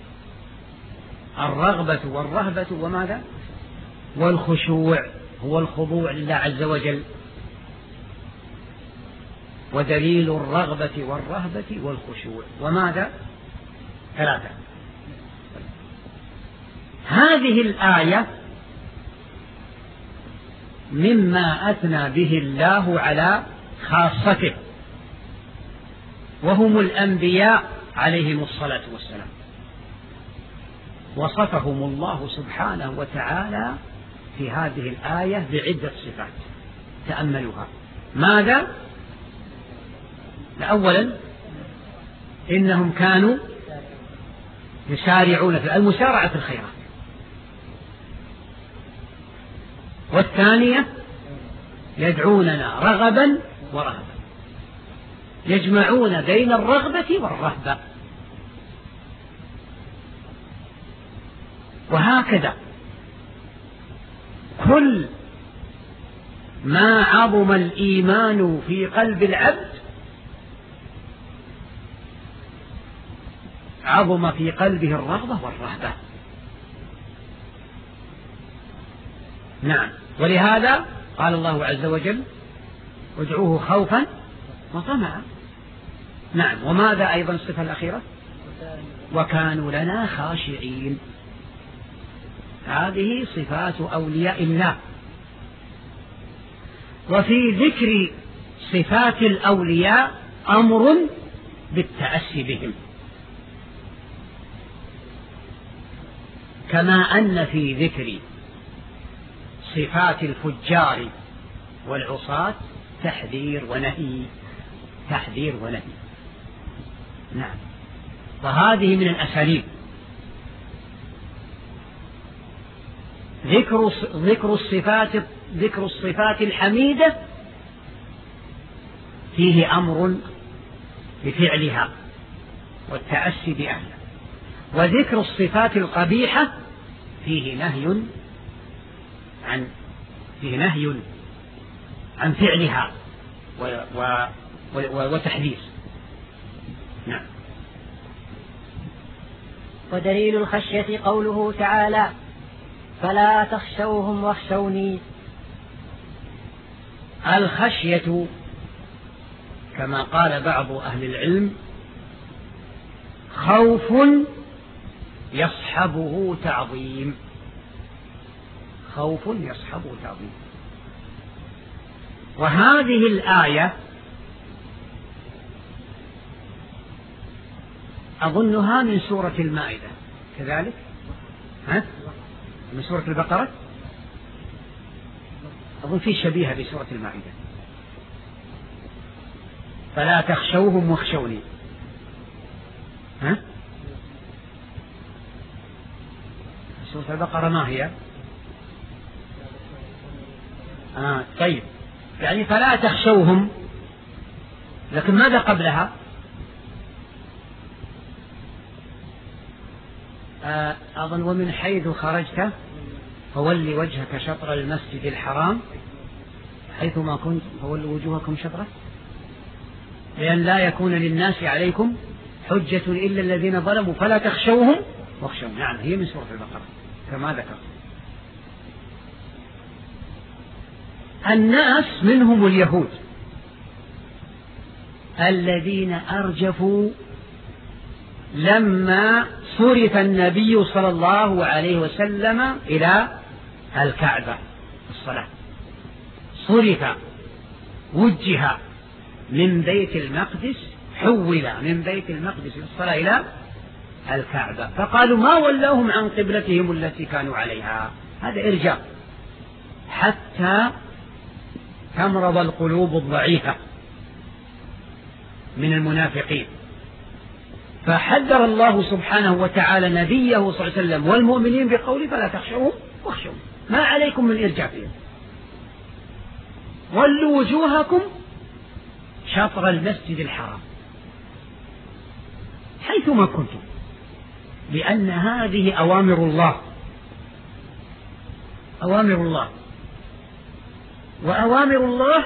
الرغبة والرهبة وماذا؟ والخشوع هو الخضوع لله عز وجل. ودليل الرغبة والرهبة والخشوع وماذا؟ 3. هذه الآية مما أثنى به الله على خاصته وهم الأنبياء عليهم الصلاة والسلام. وصفهم الله سبحانه وتعالى في هذه الآية بعدة صفات تأملوها. ماذا؟ أولا إنهم كانوا يسارعون في المسارعة في الخيرات. والثانية يدعوننا رغبا ورهبا، يجمعون بين الرغبة والرهبة. وهكذا كل ما عظم الإيمان في قلب العبد عظم في قلبه الرغبة والرهبة. نعم. ولهذا قال الله عز وجل ادعوه خوفا وطمعا. نعم. وماذا أيضا الصفة الأخيرة؟ وكانوا لنا خاشعين. هذه صفات أولياء الله. وفي ذكر صفات الأولياء أمر بالتأسي بهم، كما أن في ذكر صفات الفجار والعصاة تحذير ونهي. نعم. وهذه من الأساليب ذكر الصفات الحميدة فيه أمر بفعلها والتأسي بأهلها، وذكر الصفات القبيحة فيه نهي عن فعلها وتحذير. نعم. ودليل الخشية قوله تعالى: فلا تخشوهم واخشوني. الخشية كما قال بعض أهل العلم خوف يصحبه تعظيم. وهذه الآية أظنها من سورة المائدة كذلك، من سورة البقرة، أظن في شبيهة بسورة المائدة. فلا تخشوهم واخشوني. سورة البقرة ما هي؟ طيب، يعني فلا تخشوهم، لكن ماذا قبلها؟ أظن ومن حيث خرجت فول وجهك شطر المسجد الحرام حيثما كنتم فولوا وجوهكم شطره لأن لا يكون للناس عليكم حجة إلا الذين ظلموا فلا تخشوهم واخشون. نعم، هي من سورة البقرة كما ذكر. الناس منهم اليهود الذين أرجفوا لما صرف النبي صلى الله عليه وسلم إلى الكعبة الصلاة، وجه من بيت المقدس، حول من بيت المقدس للصلاة إلى الكعبة، فقالوا ما ولاهم عن قبلتهم التي كانوا عليها. هذا إرجاء حتى تمرض القلوب الضعيفة من المنافقين. فحذر الله سبحانه وتعالى نبيه صلى الله عليه وسلم والمؤمنين بقوله فلا تخشوهم واخشون، ما عليكم من إرجافهم، ولوا وجوهكم شطر المسجد الحرام حيثما كنتم، لأن هذه أوامر الله، وأوامر الله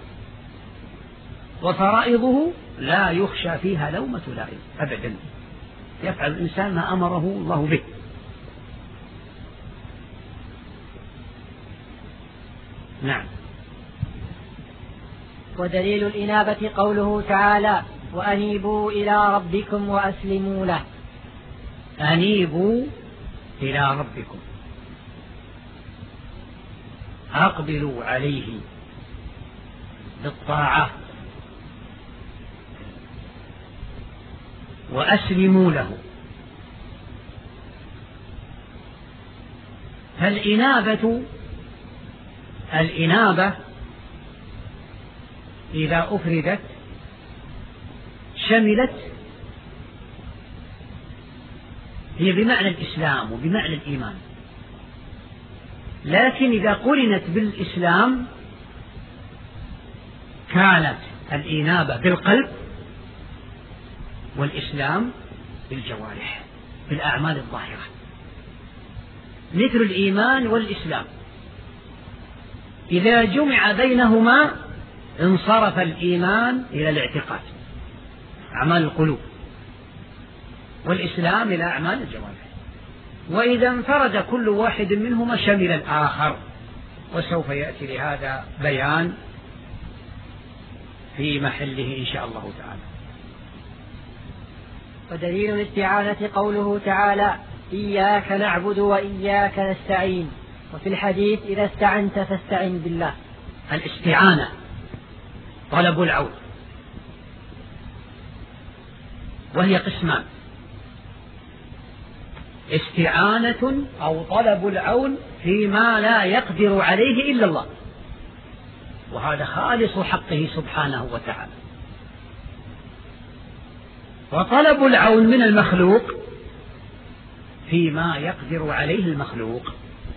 وفرائضه لا يخشى فيها لومة لائم أبدا، يفعل الإنسان ما أمره الله به. نعم. ودليل الإنابة قوله تعالى: وأنيبوا إلى ربكم وأسلموا له. أنيبوا إلى ربكم، أقبلوا عليه بالطاعة وأسلموا له. فالإنابة إذا أفردت شملت، هي بمعنى الإسلام وبمعنى الإيمان، لكن إذا قرنت بالإسلام كانت الإنابة بالقلب والإسلام بالجوارح بالأعمال الظاهرة، مثل الإيمان والإسلام. إذا جمع بينهما انصرف الإيمان إلى الاعتقاد أعمال القلوب، والإسلام إلى أعمال الجوارح، وإذا انفرد كل واحد منهما شمل الآخر، وسوف يأتي لهذا بيان في محله إن شاء الله تعالى. ودليل الاستعانة قوله تعالى: إياك نعبد وإياك نستعين، وفي الحديث إذا استعنت فاستعن بالله. الاستعانة طلب العون، وهي قسمان: استعانة أو طلب العون فيما لا يقدر عليه إلا الله، وهذا خالص حقه سبحانه وتعالى. وطلب العون من المخلوق فيما يقدر عليه المخلوق.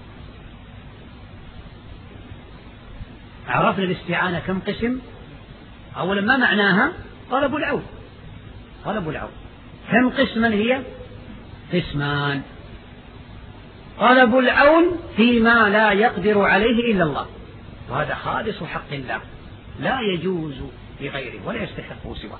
عرفنا الاستعانة كم قسم؟ أولا ما معناها؟ طلب العون. طلب العون كم قسما هي؟ قسمان: طلب العون فيما لا يقدر عليه إلا الله، وهذا خالص حق الله لا يجوز لغيره ولا يستحقه سواه،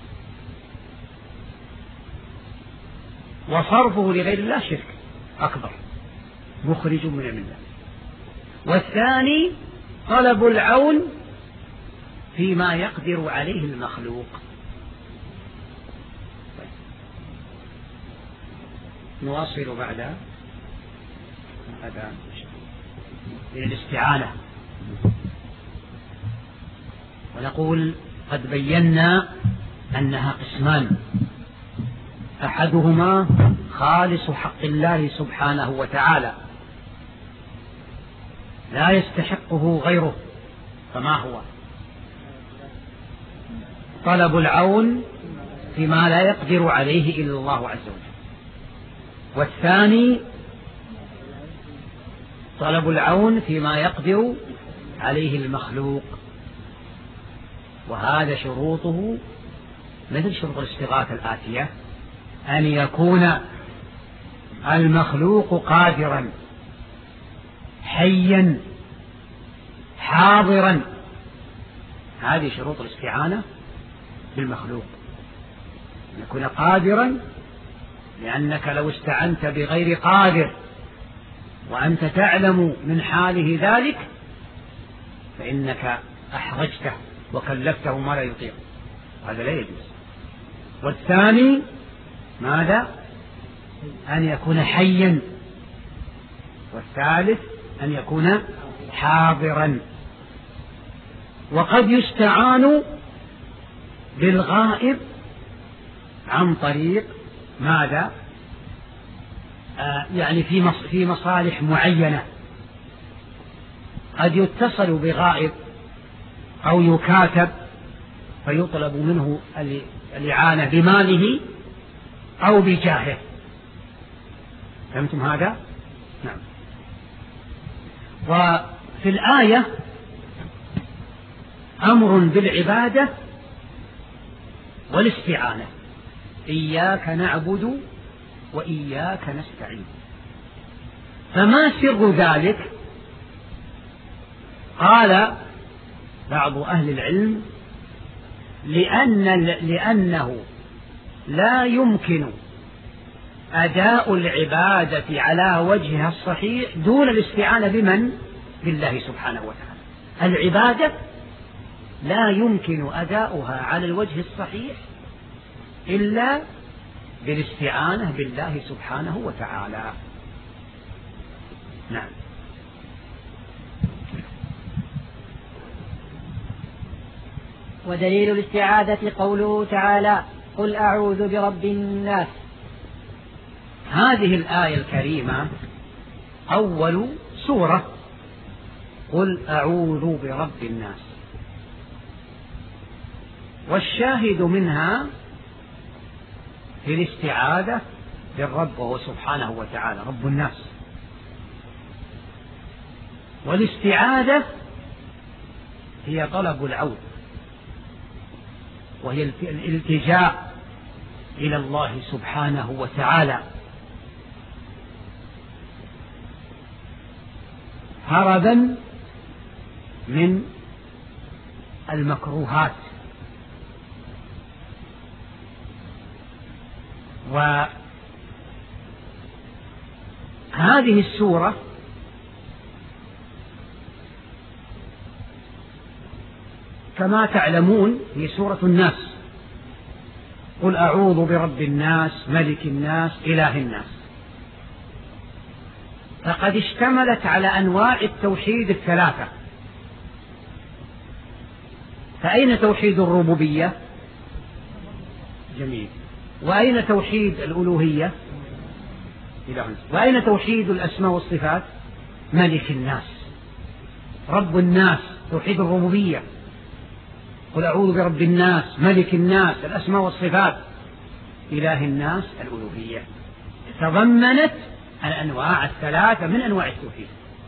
وصرفه لغير الله شرك أكبر مخرج من الملة. والثاني طلب العون فيما يقدر عليه المخلوق. نواصل بعد هذا من الاستعانة، ونقول قد بينا أنها قسمان: أحدهما خالص حق الله سبحانه وتعالى لا يستحقه غيره، فما هو؟ طلب العون فيما لا يقدر عليه إلا الله عز وجل. والثاني طلب العون فيما يقدر عليه المخلوق، وهذا شروطه مثل شروط الاستغاثة الآتية: أن يكون المخلوق قادرا حيا حاضرا. هذه شروط الاستعانة بالمخلوق: أن يكون قادرا، لأنك لو استعنت بغير قادر وأنت تعلم من حاله ذلك فإنك أحرجته وكلفته ما لا يطيق، هذا لا يجوز. والثاني ماذا؟ أن يكون حيا. والثالث أن يكون حاضرا. وقد يستعان بالغائب عن طريق ماذا؟ يعني في مصالح معينة، قد يتصل بغائب أو يكاتب فيطلب منه الإعانة بماله أو بجاهه. فهمتم هذا؟ نعم. وفي الآية أمر بالعبادة والاستعانة: إياك نعبد وإياك نستعين. فما سر ذلك؟ قال بعض أهل العلم: لأنه لا يمكن أداء العبادة على وجهها الصحيح دون الاستعانة بمن؟ بالله سبحانه وتعالى. العبادة لا يمكن أداؤها على الوجه الصحيح إلا بالاستعانة بالله سبحانه وتعالى. نعم. ودليل الاستعاذة قوله تعالى: قل أعوذ برب الناس. هذه الآية الكريمة أول سورة: قل أعوذ برب الناس. والشاهد منها في الاستعاذة بالرب وهو سبحانه وتعالى رب الناس. والاستعاذة هي طلب العون، وهي الالتجاء إلى الله سبحانه وتعالى هربا من المكروهات. وهذه السورة كما تعلمون هي سورة الناس: قل أعوذ برب الناس ملك الناس إله الناس. فقد اشتملت على أنواع التوحيد الثلاثة. فأين توحيد الربوبية؟ جميل. وأين توحيد الألوهية؟ وأين توحيد الأسماء والصفات؟ ملك الناس، رب الناس، توحيد الربوبية. قل أعوذ برب الناس، ملك الناس، الأسماء والصفات. إله الناس، الألوهية. تضمنت الأنواع الثلاثة من أنواع التوحيد.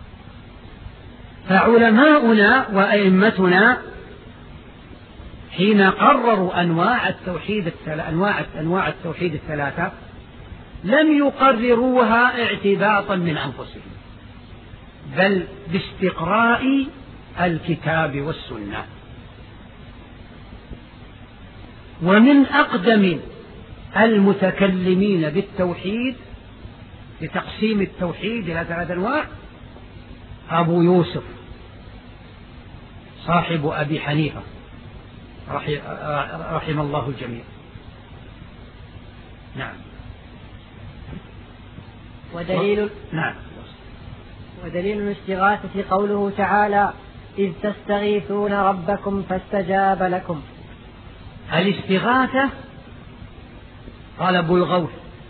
فعلماؤنا وأئمتنا حين قرروا أنواع التوحيد الثلاثة لم يقرروها اعتباطا من أنفسهم، بل باستقراء الكتاب والسنة. ومن أقدم المتكلمين بالتوحيد لتقسيم التوحيد إلى 3 أنواع أبو يوسف صاحب أبي حنيفة رحم الله الجميع. نعم. ودليل الاستغاثة قوله تعالى: إذ تستغيثون ربكم فاستجاب لكم. الاستغاثة طلب الغوث،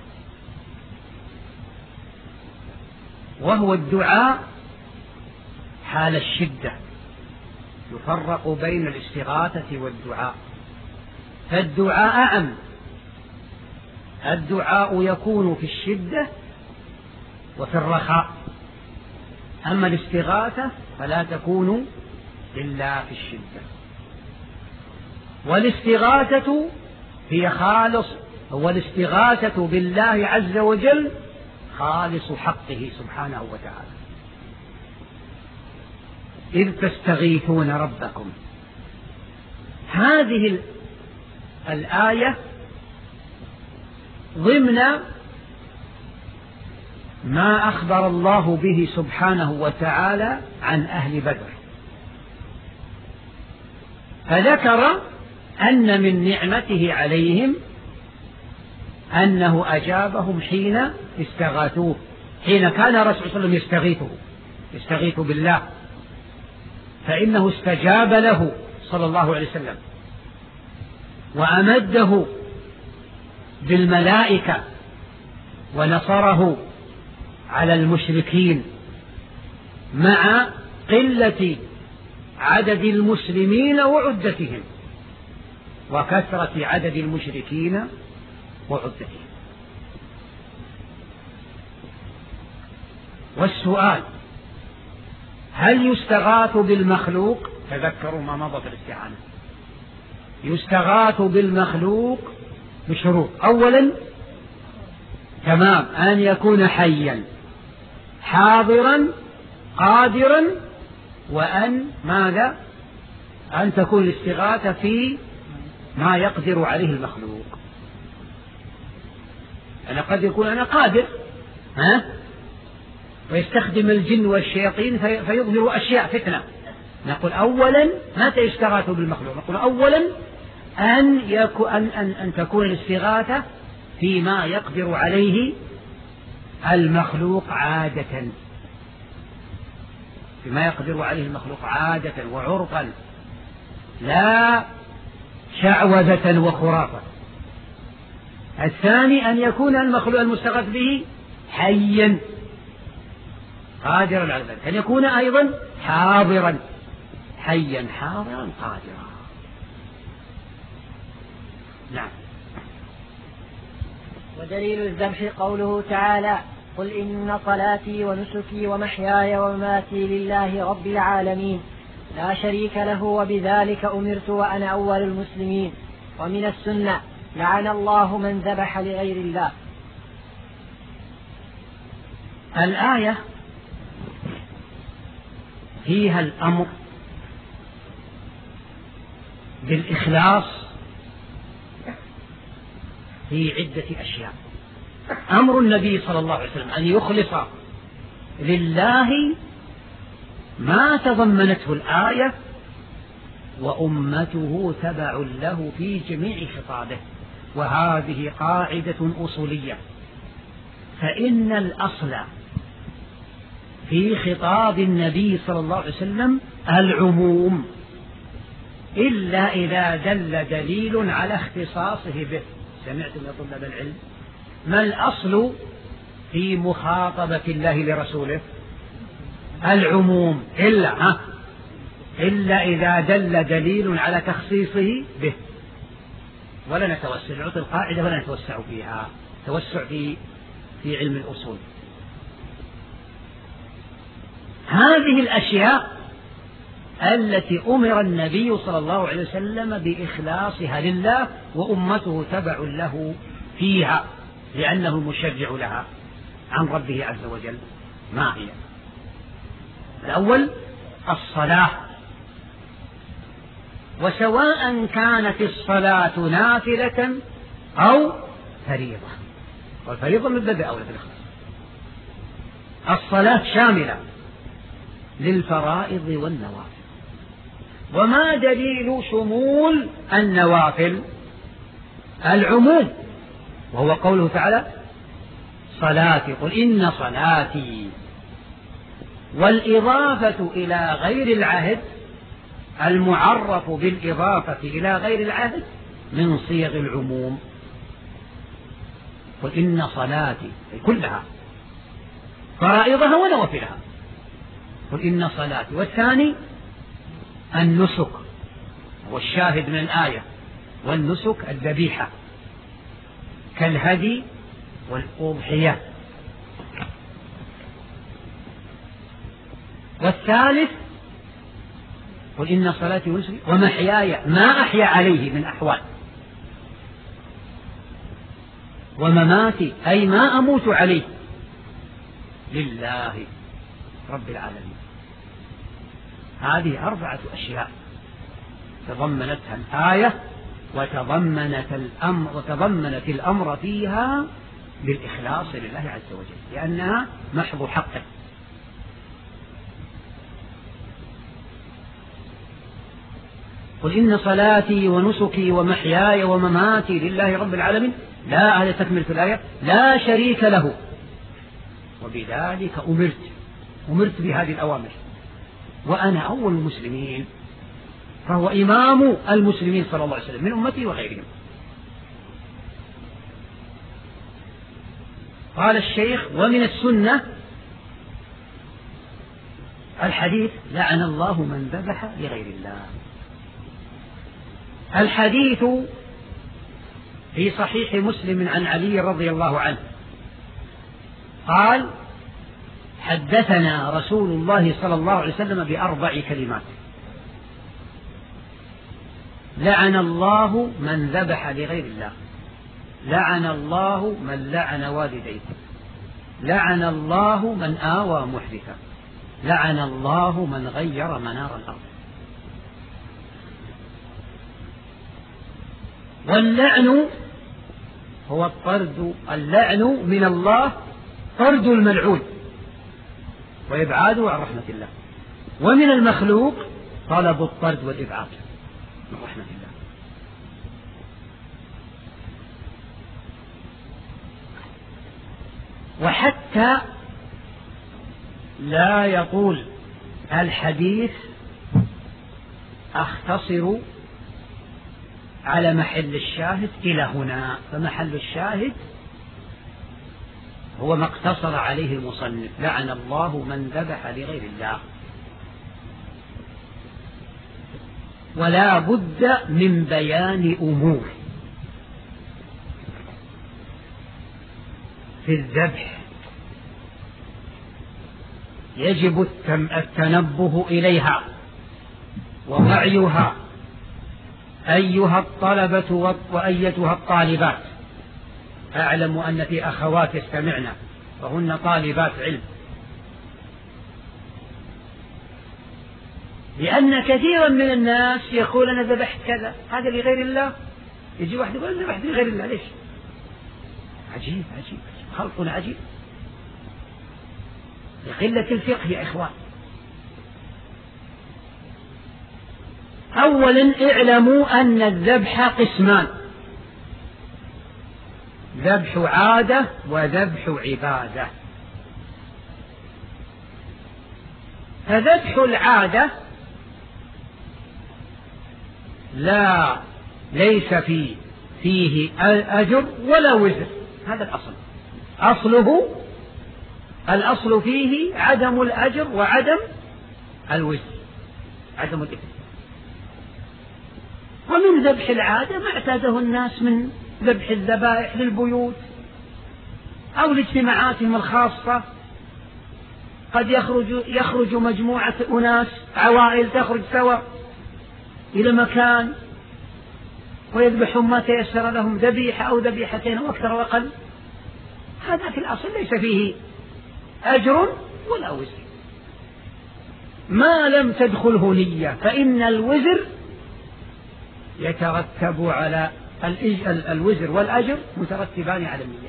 وهو الدعاء حال الشدة. يفرق بين الاستغاثة والدعاء، فالدعاء أعم. الدعاء يكون في الشدة وفي الرخاء، أما الاستغاثة فلا تكون إلا في الشدة. والاستغاثة هي والاستغاثة بالله عز وجل خالص حقه سبحانه وتعالى. إذ تستغيثون ربكم، هذه الآية ضمن ما أخبر الله به سبحانه وتعالى عن أهل بدر، فذكر أن من نعمته عليهم أنه أجابهم حين استغاثوه، حين كان الرسول صلى الله عليه وسلم يستغيث بالله، فإنه استجاب له صلى الله عليه وسلم وأمده بالملائكة ونصره على المشركين مع قلة عدد المسلمين وعدتهم وكثرة عدد المشركين وعدتهم. والسؤال: هل يستغاث بالمخلوق؟ تذكروا ما مضى في الاستعانة. يستغاث بالمخلوق بشروط: أولا تمام أن يكون حيا حاضرا قادرا، وأن ماذا؟ أن تكون الاستغاثة في ما يقدر عليه المخلوق. أنا قد يكون أنا قادر ويستخدم الجن والشياطين فيظهر أشياء فتنة. نقول أولا متى يستغاث بالمخلوق؟ نقول أولا أن تكون الاستغاثة فيما يقدر عليه المخلوق عادة، فيما يقدر عليه المخلوق عادة وعرفا، لا شعوذة وخرافة. الثاني أن يكون المخلوق المستغاث به حيا قادرا على ذلك، أن يكون أيضا حاضرا، حيا حاضرا قادرا. نعم. ودليل الذبح قوله تعالى: قل إن صلاتي ونسكي ومحياي ومماتي لله رب العالمين لا شريك له وبذلك أمرت وأنا أول المسلمين. ومن السنة: لعن الله من ذبح لغير الله. الآية فيها الأمر بالإخلاص في عدة أشياء. أمر النبي صلى الله عليه وسلم أن يخلص لله ما تضمنته الآية، وأمته تبع له في جميع خطابه. وهذه قاعدة أصولية، فإن الأصل في خطاب النبي صلى الله عليه وسلم العموم إلا إذا دل دليل على اختصاصه به. سمعتم يا طلاب العلم؟ ما الأصل في مخاطبة الله لرسوله؟ العموم إلا إذا دل دليل على تخصيصه به. ولا نتوسع، نعطي القاعدة ولا نتوسع فيها توسع في علم الأصول. هذه الأشياء التي أمر النبي صلى الله عليه وسلم بإخلاصها لله وأمته تبع له فيها لأنه المشرع لها عن ربه عز وجل. ما هي؟ الأول الصلاة، وسواء كانت الصلاة نافلة أو فريضة، والفريضة من باب أولى بالإخلاص. الصلاة شاملة للفرائض والنوافل. وما دليل شمول النوافل؟ العموم، وهو قوله تعالى صلاتي، قل إن صلاتي. والإضافة إلى غير العهد، المعرف بالإضافة إلى غير العهد من صيغ العموم. قل إن صلاتي كلها فرائضها ونوافلها، قل إن صلاتي. والثاني النسك، والشاهد من الآية، والنسك الذبيحة كالهدي والأضحية. والثالث قل إن صلاتي ونسكي ومحياي، ما أحيا عليه من أحوال، ومماتي أي ما أموت عليه، لله رب العالمين. هذه 4 أشياء تضمنتها الآية وتضمنت الأمر فيها بالإخلاص لله عز وجل لأنها محض حقه. قل إن صلاتي ونسكي ومحياي ومماتي لله رب العالمين، لا، هذا تكملة الآية، لا شريك له، وبذلك أمرت بهذه الأوامر، وأنا أول المسلمين، فهو إمام المسلمين صلى الله عليه وسلم من أمتي وغيرهم. قال الشيخ ومن السنة الحديث لعن الله من ذبح لغير الله. الحديث في صحيح مسلم عن علي رضي الله عنه قال حدثنا رسول الله صلى الله عليه وسلم ب4 كلمات: لعن الله من ذبح لغير الله، لعن الله من لعن والديه، لعن الله من آوى محدثا، لعن الله من غير منار الأرض. واللعن هو الطرد، اللعن من الله طرد الملعون وإبعاده عن رحمة الله، ومن المخلوق طلب الطرد والإبعاد من رحمة الله. وحتى لا يطول الحديث أختصر على محل الشاهد إلى هنا، فمحل الشاهد هو ما اقتصر عليه المصنف: لعن الله من ذبح لغير الله. ولا بد من بيان أمور في الذبح يجب التنبه إليها ووعيها. أيها الطلبة وأيتها الطالبات، أعلم أن في أخوات يستمعن وهن طالبات علم، لأن كثيرا من الناس يقول أنا ذبحت كذا، هذا لغير الله. يجي واحد يقول أنا ذبحت لغير الله، ليش؟ عجيب عجيب، خلق عجيب، لقلة الفقه يا إخوان. أولا اعلموا أن الذبح قسمان: ذبح عادة وذبح عبادة. فذبح العادة ليس فيه أجر ولا وزر، هذا الأصل. الأصل فيه عدم الأجر وعدم الوزر، عدم الإثم. ومن ذبح العادة ما اعتاده الناس من ذبح الذبائح للبيوت أو لاجتماعاتهم الخاصة. قد يخرج مجموعة أناس، عوائل تخرج سوا إلى مكان ويذبحون ما تيسر لهم، ذبيحة أو ذبيحتين أو أكثر وأقل. هذا في الأصل ليس فيه أجر ولا وزر ما لم تدخله نية، فإن الوزر يترتب على الوزر والأجر مترتبان على النية.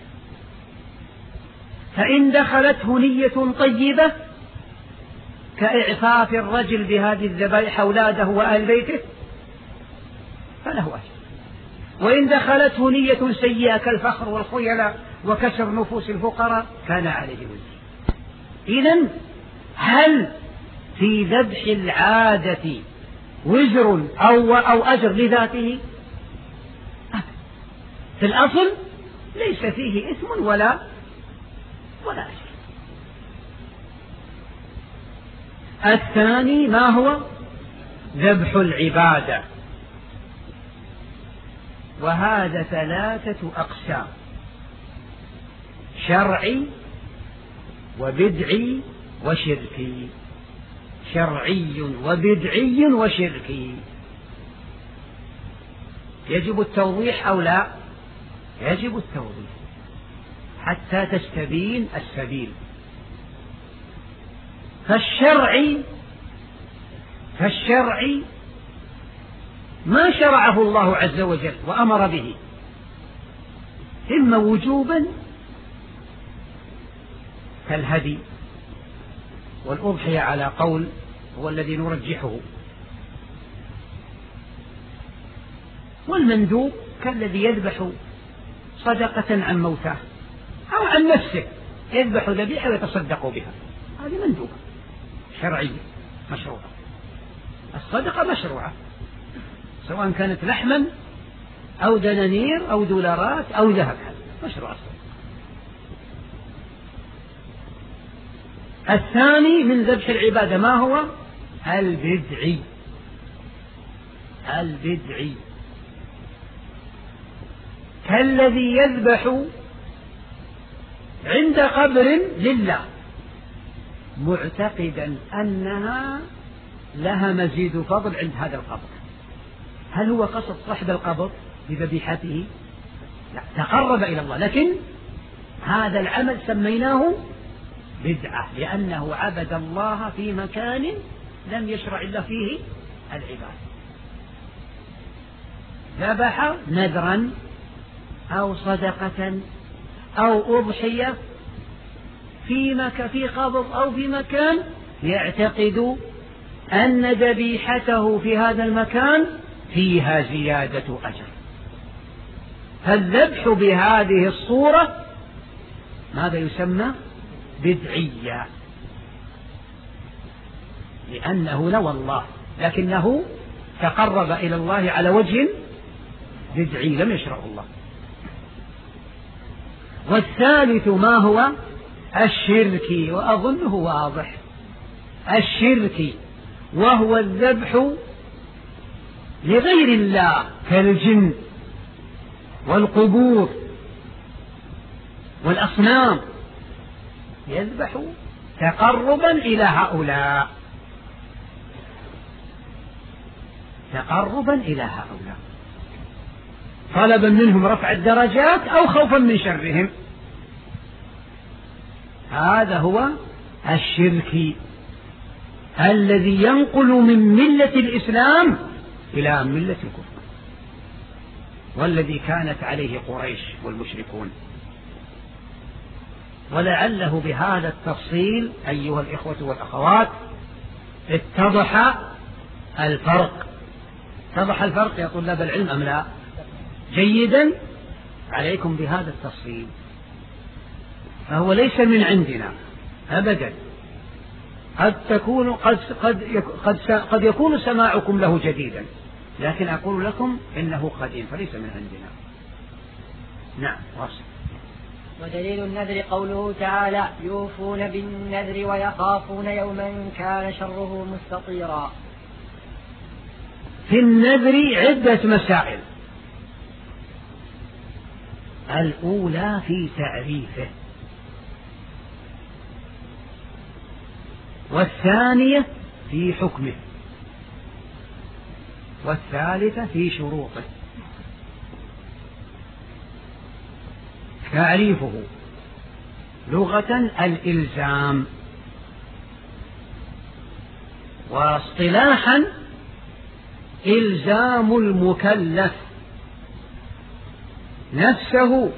فإن دخلته نية طيبة كإعفاف الرجل بهذه الذبائح أولاده وأهل بيته فله أجر، وإن دخلته نية سيئة كالفخر والخيلاء وكسر نفوس الفقراء كان عليه وزر. إذن هل في ذبح العادة وزر أو أجر لذاته؟ في الأصل ليس فيه إثم ولا أجر. الثاني ما هو؟ ذبح العبادة، وهذا 3 أقسام: شرعي وبدعي وشركي. شرعي وبدعي وشركي. يجب التوضيح أو لا؟ يجب التوضيح حتى تستبين السبيل. فالشرعي ما شرعه الله عز وجل وأمر به، إما وجوبا كالهدي والأضحية على قول هو الذي نرجحه، والمندوب كالذي يذبح صدقة عن موتاه أو عن نفسه، يذبح ذبيحة ويتصدق بها، هذه مندوبة شرعية مشروعة. الصدقة مشروعة سواء كانت لحما أو دنانير أو دولارات أو ذهب، مشروع الصدقة. الثاني من ذبح العبادة ما هو؟ البدعي كالذي يذبح عند قبر لله معتقدا أنها لها مزيد فضل عند هذا القبر. هل هو قصد صاحب القبر بذبيحته؟ لا، تقرب إلى الله، لكن هذا العمل سميناه بدعة لأنه عبد الله في مكان لم يشرع الله فيه العبادة. ذبح نذرا أو صدقة أو أضحية في قبر أو في مكان يعتقد أن ذبيحته في هذا المكان فيها زيادة أجر، فالذبح بهذه الصورة ماذا يسمى؟ بدعية، لأنه نوى الله لكنه تقرب إلى الله على وجه بدعي لم يشرع الله. والثالث ما هو؟ الشركي، وأظنه واضح. الشركي وهو الذبح لغير الله كالجن والقبور والأصنام، يذبح تقربا إلى هؤلاء، طلبا منهم رفع الدرجات أو خوفا من شرهم. هذا هو الشركي الذي ينقل من ملة الإسلام إلى ملة الكفر، والذي كانت عليه قريش والمشركون. ولعله بهذا التفصيل أيها الإخوة والأخوات اتضح الفرق. اتضح الفرق يا طلاب العلم أم لا؟ جيدا، عليكم بهذا التفصيل، فهو ليس من عندنا أبدا، قد يكون سماعكم له جديدا، لكن أقول لكم إنه قديم فليس من عندنا. نعم. واصل. ودليل النذر قوله تعالى: يوفون بالنذر ويخافون يوما كان شره مستطيرا. في النذر عدة مسائل. الأولى في تعريفه، والثانية في حكمه، والثالثة في شروطه. تعريفه: لغة الإلزام، واصطلاحا إلزام المكلف نفسه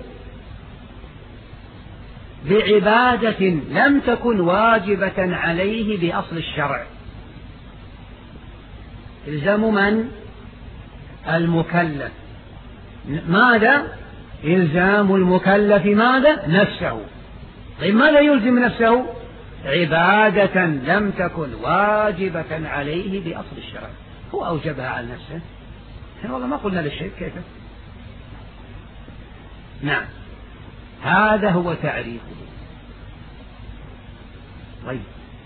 بعبادة لم تكن واجبة عليه بأصل الشرع. إلزام من؟ المكلف. ماذا؟ إلزام المكلف ماذا؟ نفسه. طيب ماذا يلزم نفسه؟ عبادة لم تكن واجبة عليه بأصل الشرع، هو أوجبها على نفسه. والله ما قلنا للشيء كيف. نعم، هذا هو تعريفه. طيب،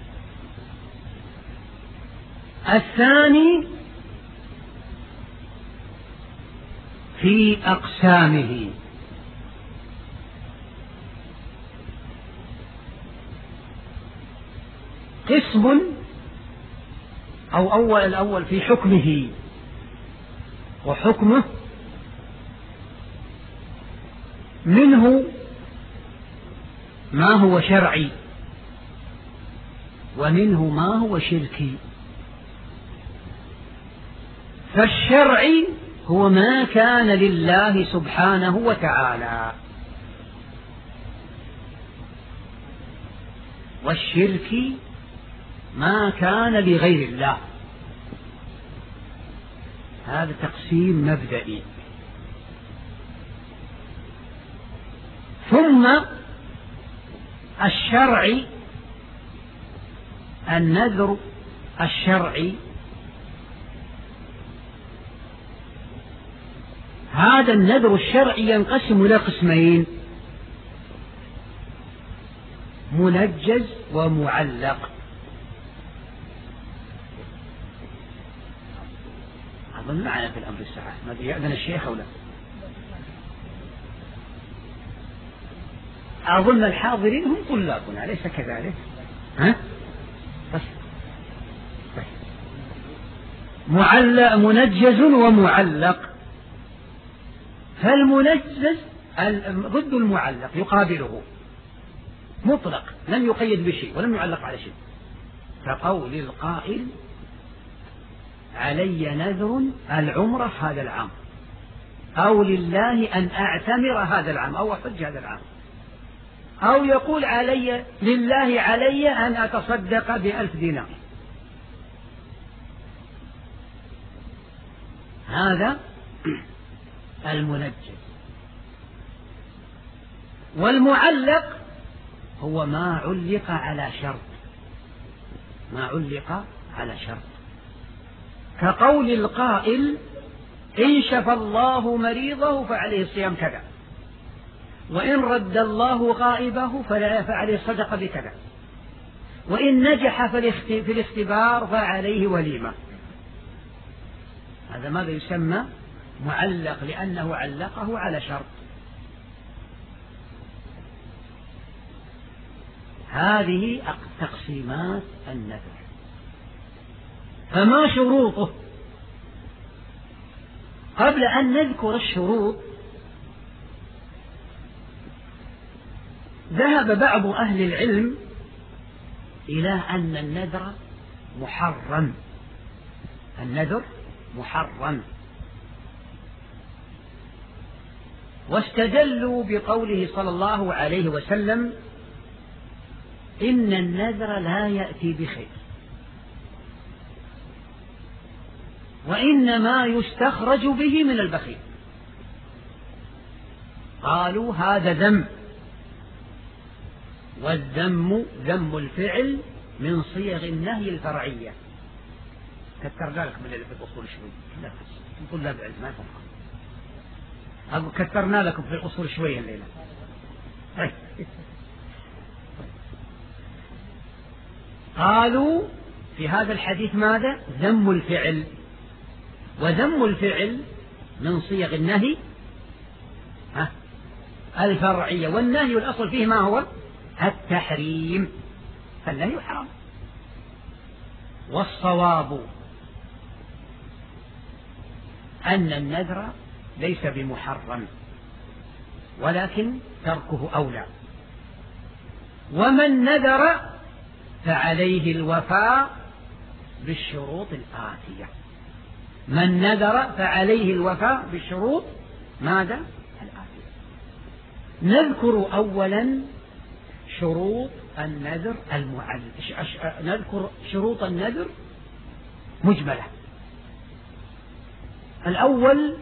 الثاني في أقسامه. قسم أو الأول في حكمه، وحكمه منه ما هو شرعي ومنه ما هو شركي. فالشرعي هو ما كان لله سبحانه وتعالى، والشركي ما كان لغير الله. هذا تقسيم مبدئي. ثم الشرعي، النذر الشرعي، هذا النذر الشرعي ينقسم إلى قسمين: منجز ومعلق. أظن معنا في الأمر الساعة، ما أدري يأذن الشيخ أو لا. أظن الحاضرين هم طلابنا، أليس كذلك؟ ها؟ بس معلق، منجز ومعلق. فالمنجز ضد المعلق، يقابله مطلق لم يقيد بشيء ولم يعلق على شيء، كقول القائل: علي نذر العمرة هذا العام، أو لله أن أعتمر هذا العام، أو أحج هذا العام، أو يقول لله علي أن أتصدق ب1000 دينار. هذا المنجز. والمعلق هو ما علق على شرط، ما علق على شرط، كقول القائل: إن شفى الله مريضه فعليه الصيام كذا، وإن رد الله غائبه فعليه الصدقة بكذا، وإن نجح في الاختبار فعليه وليمة. هذا ماذا يسمى؟ معلق، لأنه علقه على شرط. هذه تقسيمات النذر. فما شروطه؟ قبل أن نذكر الشروط، ذهب بعض أهل العلم إلى أن النذر محرم. النذر محرم، واستدلوا بقوله صلى الله عليه وسلم: إن النذر لا يأتي بخير، وإنما يستخرج به من البخيل. قالوا هذا ذم، والذم ذم الفعل من صيغ النهي الفرعية. كترنا لك من اللي في الأصول شوي، لا طلاب العلم ما يفهم. كترنا لكم في الأصول شوية الليلة. قالوا في هذا الحديث ماذا؟ ذم الفعل، وذم الفعل من صيغ النهي الفرعية، والنهي الأصل فيه ما هو؟ التحريم، فالنهي حرام. والصواب أن النذر ليس بمحرم، ولكن تركه أولى. ومن نذر فعليه الوفاء بالشروط الآتية. من نذر فعليه الوفاء بالشروط ماذا؟ الآتية. نذكر أولا شروط النذر نذكر شروط النذر مجملة. الأول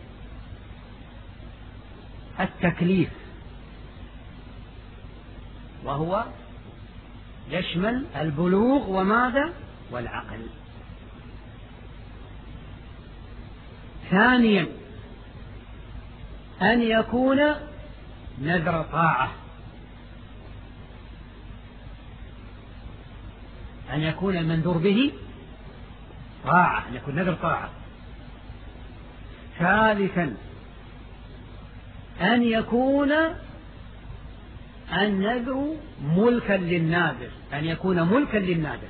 التكليف، وهو يشمل البلوغ وماذا؟ والعقل. ثانيا أن يكون نذر طاعة، أن يكون المنذور به طاعة، أن يكون نذر طاعة. ثالثا أن يكون النذر ملكا للناذر، أن يكون ملكا للناذر.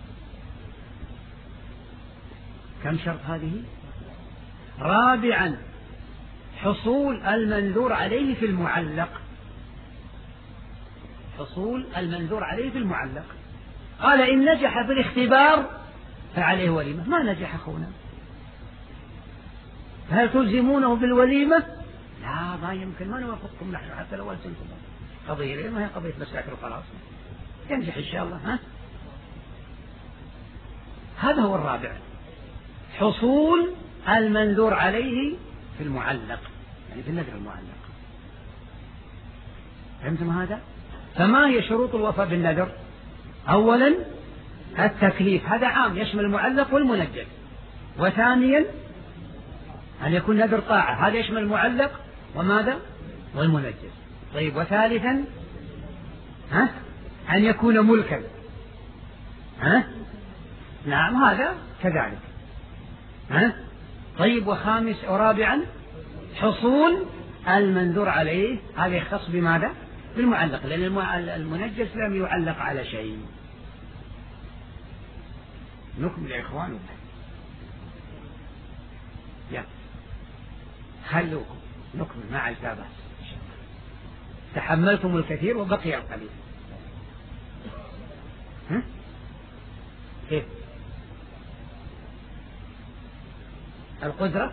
كم شرط هذه؟ رابعا حصول المنذور عليه في المعلق، حصول المنذور عليه في المعلق. قال إن نجح في الاختبار فعليه وليمة. ما نجح أخونا، هل تلزمونه بالوليمة؟ لا، ما يمكن، ما نوافقكم نحن حتى لو ألزمتم. قضية ما هي قضية مساكر وخلاص، ينجح إن شاء الله. هذا هو الرابع، حصول المنذور عليه في المعلق، يعني في النذر المعلق. فهمتم هذا؟ فما هي شروط الوفاء بالنذر؟ أولا التكليف، هذا عام يشمل المعلق والمنجز. وثانيا أن يكون نذر طاعة، هذا يشمل المعلق وماذا؟ والمنجز. طيب، وثالثا أن يكون ملكا. نعم، هذا كذلك. طيب، ورابعا حصول المنذور عليه، هذا يختص بماذا؟ بالمعلق، لأن المنجز لم يعلق على شيء. نكمل يا إخوان، خلوكم نكمل مع الكتابات. تحملتم الكثير وبقي القليل. كيف القدرة؟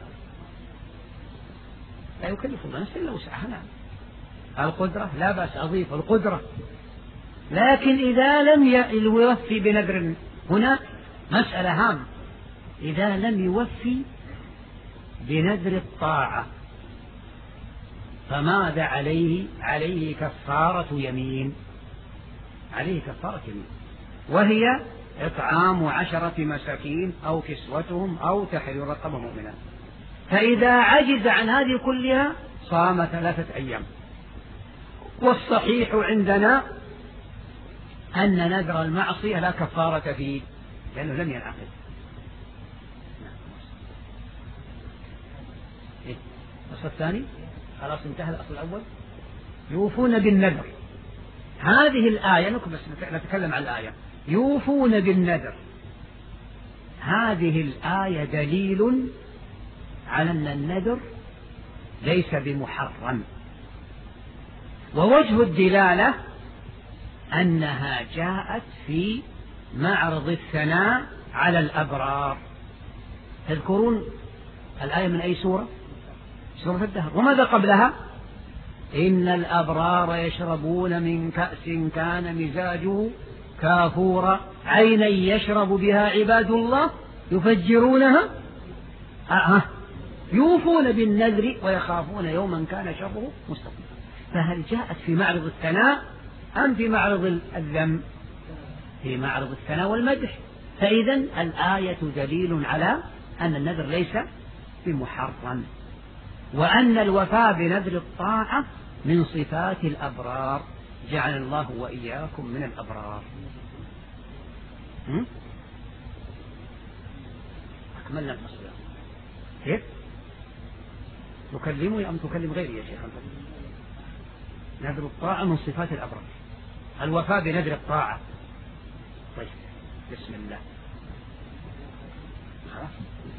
لا يكلف الله نفسا إلا وسعها. نعم، القدرة لا بأس، أضيف القدرة. لكن إذا لم يوفي بنذر، هنا مسألة هامة، إذا لم يوفي بنذر الطاعة فماذا عليه؟ عليه كفارة يمين، عليه كفارة يمين، وهي إطعام 10 مساكين أو كسوتهم أو تحرير رقبة مؤمنة. فإذا عجز عن هذه كلها صام 3 أيام. والصحيح عندنا أن نذر المعصية لا كفارة فيه لأنه لم ينعقد. الأصل الثاني خلاص انتهى. الأصل الأول يوفون بالنذر. هذه الآية بس نتكلم عن الآية، يوفون بالنذر. هذه الآية دليل على أن النذر ليس بمحرم، ووجه الدلالة أنها جاءت في معرض الثناء على الأبرار. تذكرون الآية من أي سورة؟ سورة الدهر. وماذا قبلها؟ إن الأبرار يشربون من كأس كان مزاجه كافورا عينا يشرب بها عباد الله يفجرونها. يوفون بالنذر ويخافون يوما كان شره مستقيما. فهل جاءت في معرض الثناء أم في معرض الذم؟ في معرض الثناء والمدح. فإذا الآية دليل على أن النذر ليس بمحرم، وأن الوفاء بنذر الطاعة من صفات الأبرار، جعل الله وإياكم من الأبرار. أكملنا الفصل. كيف تكلمني أم تكلم غيري يا شيخ؟ نذر الطاعة من صفات الأبرار، الوفاء بنذر الطاعة. طيب بسم الله. خلاص.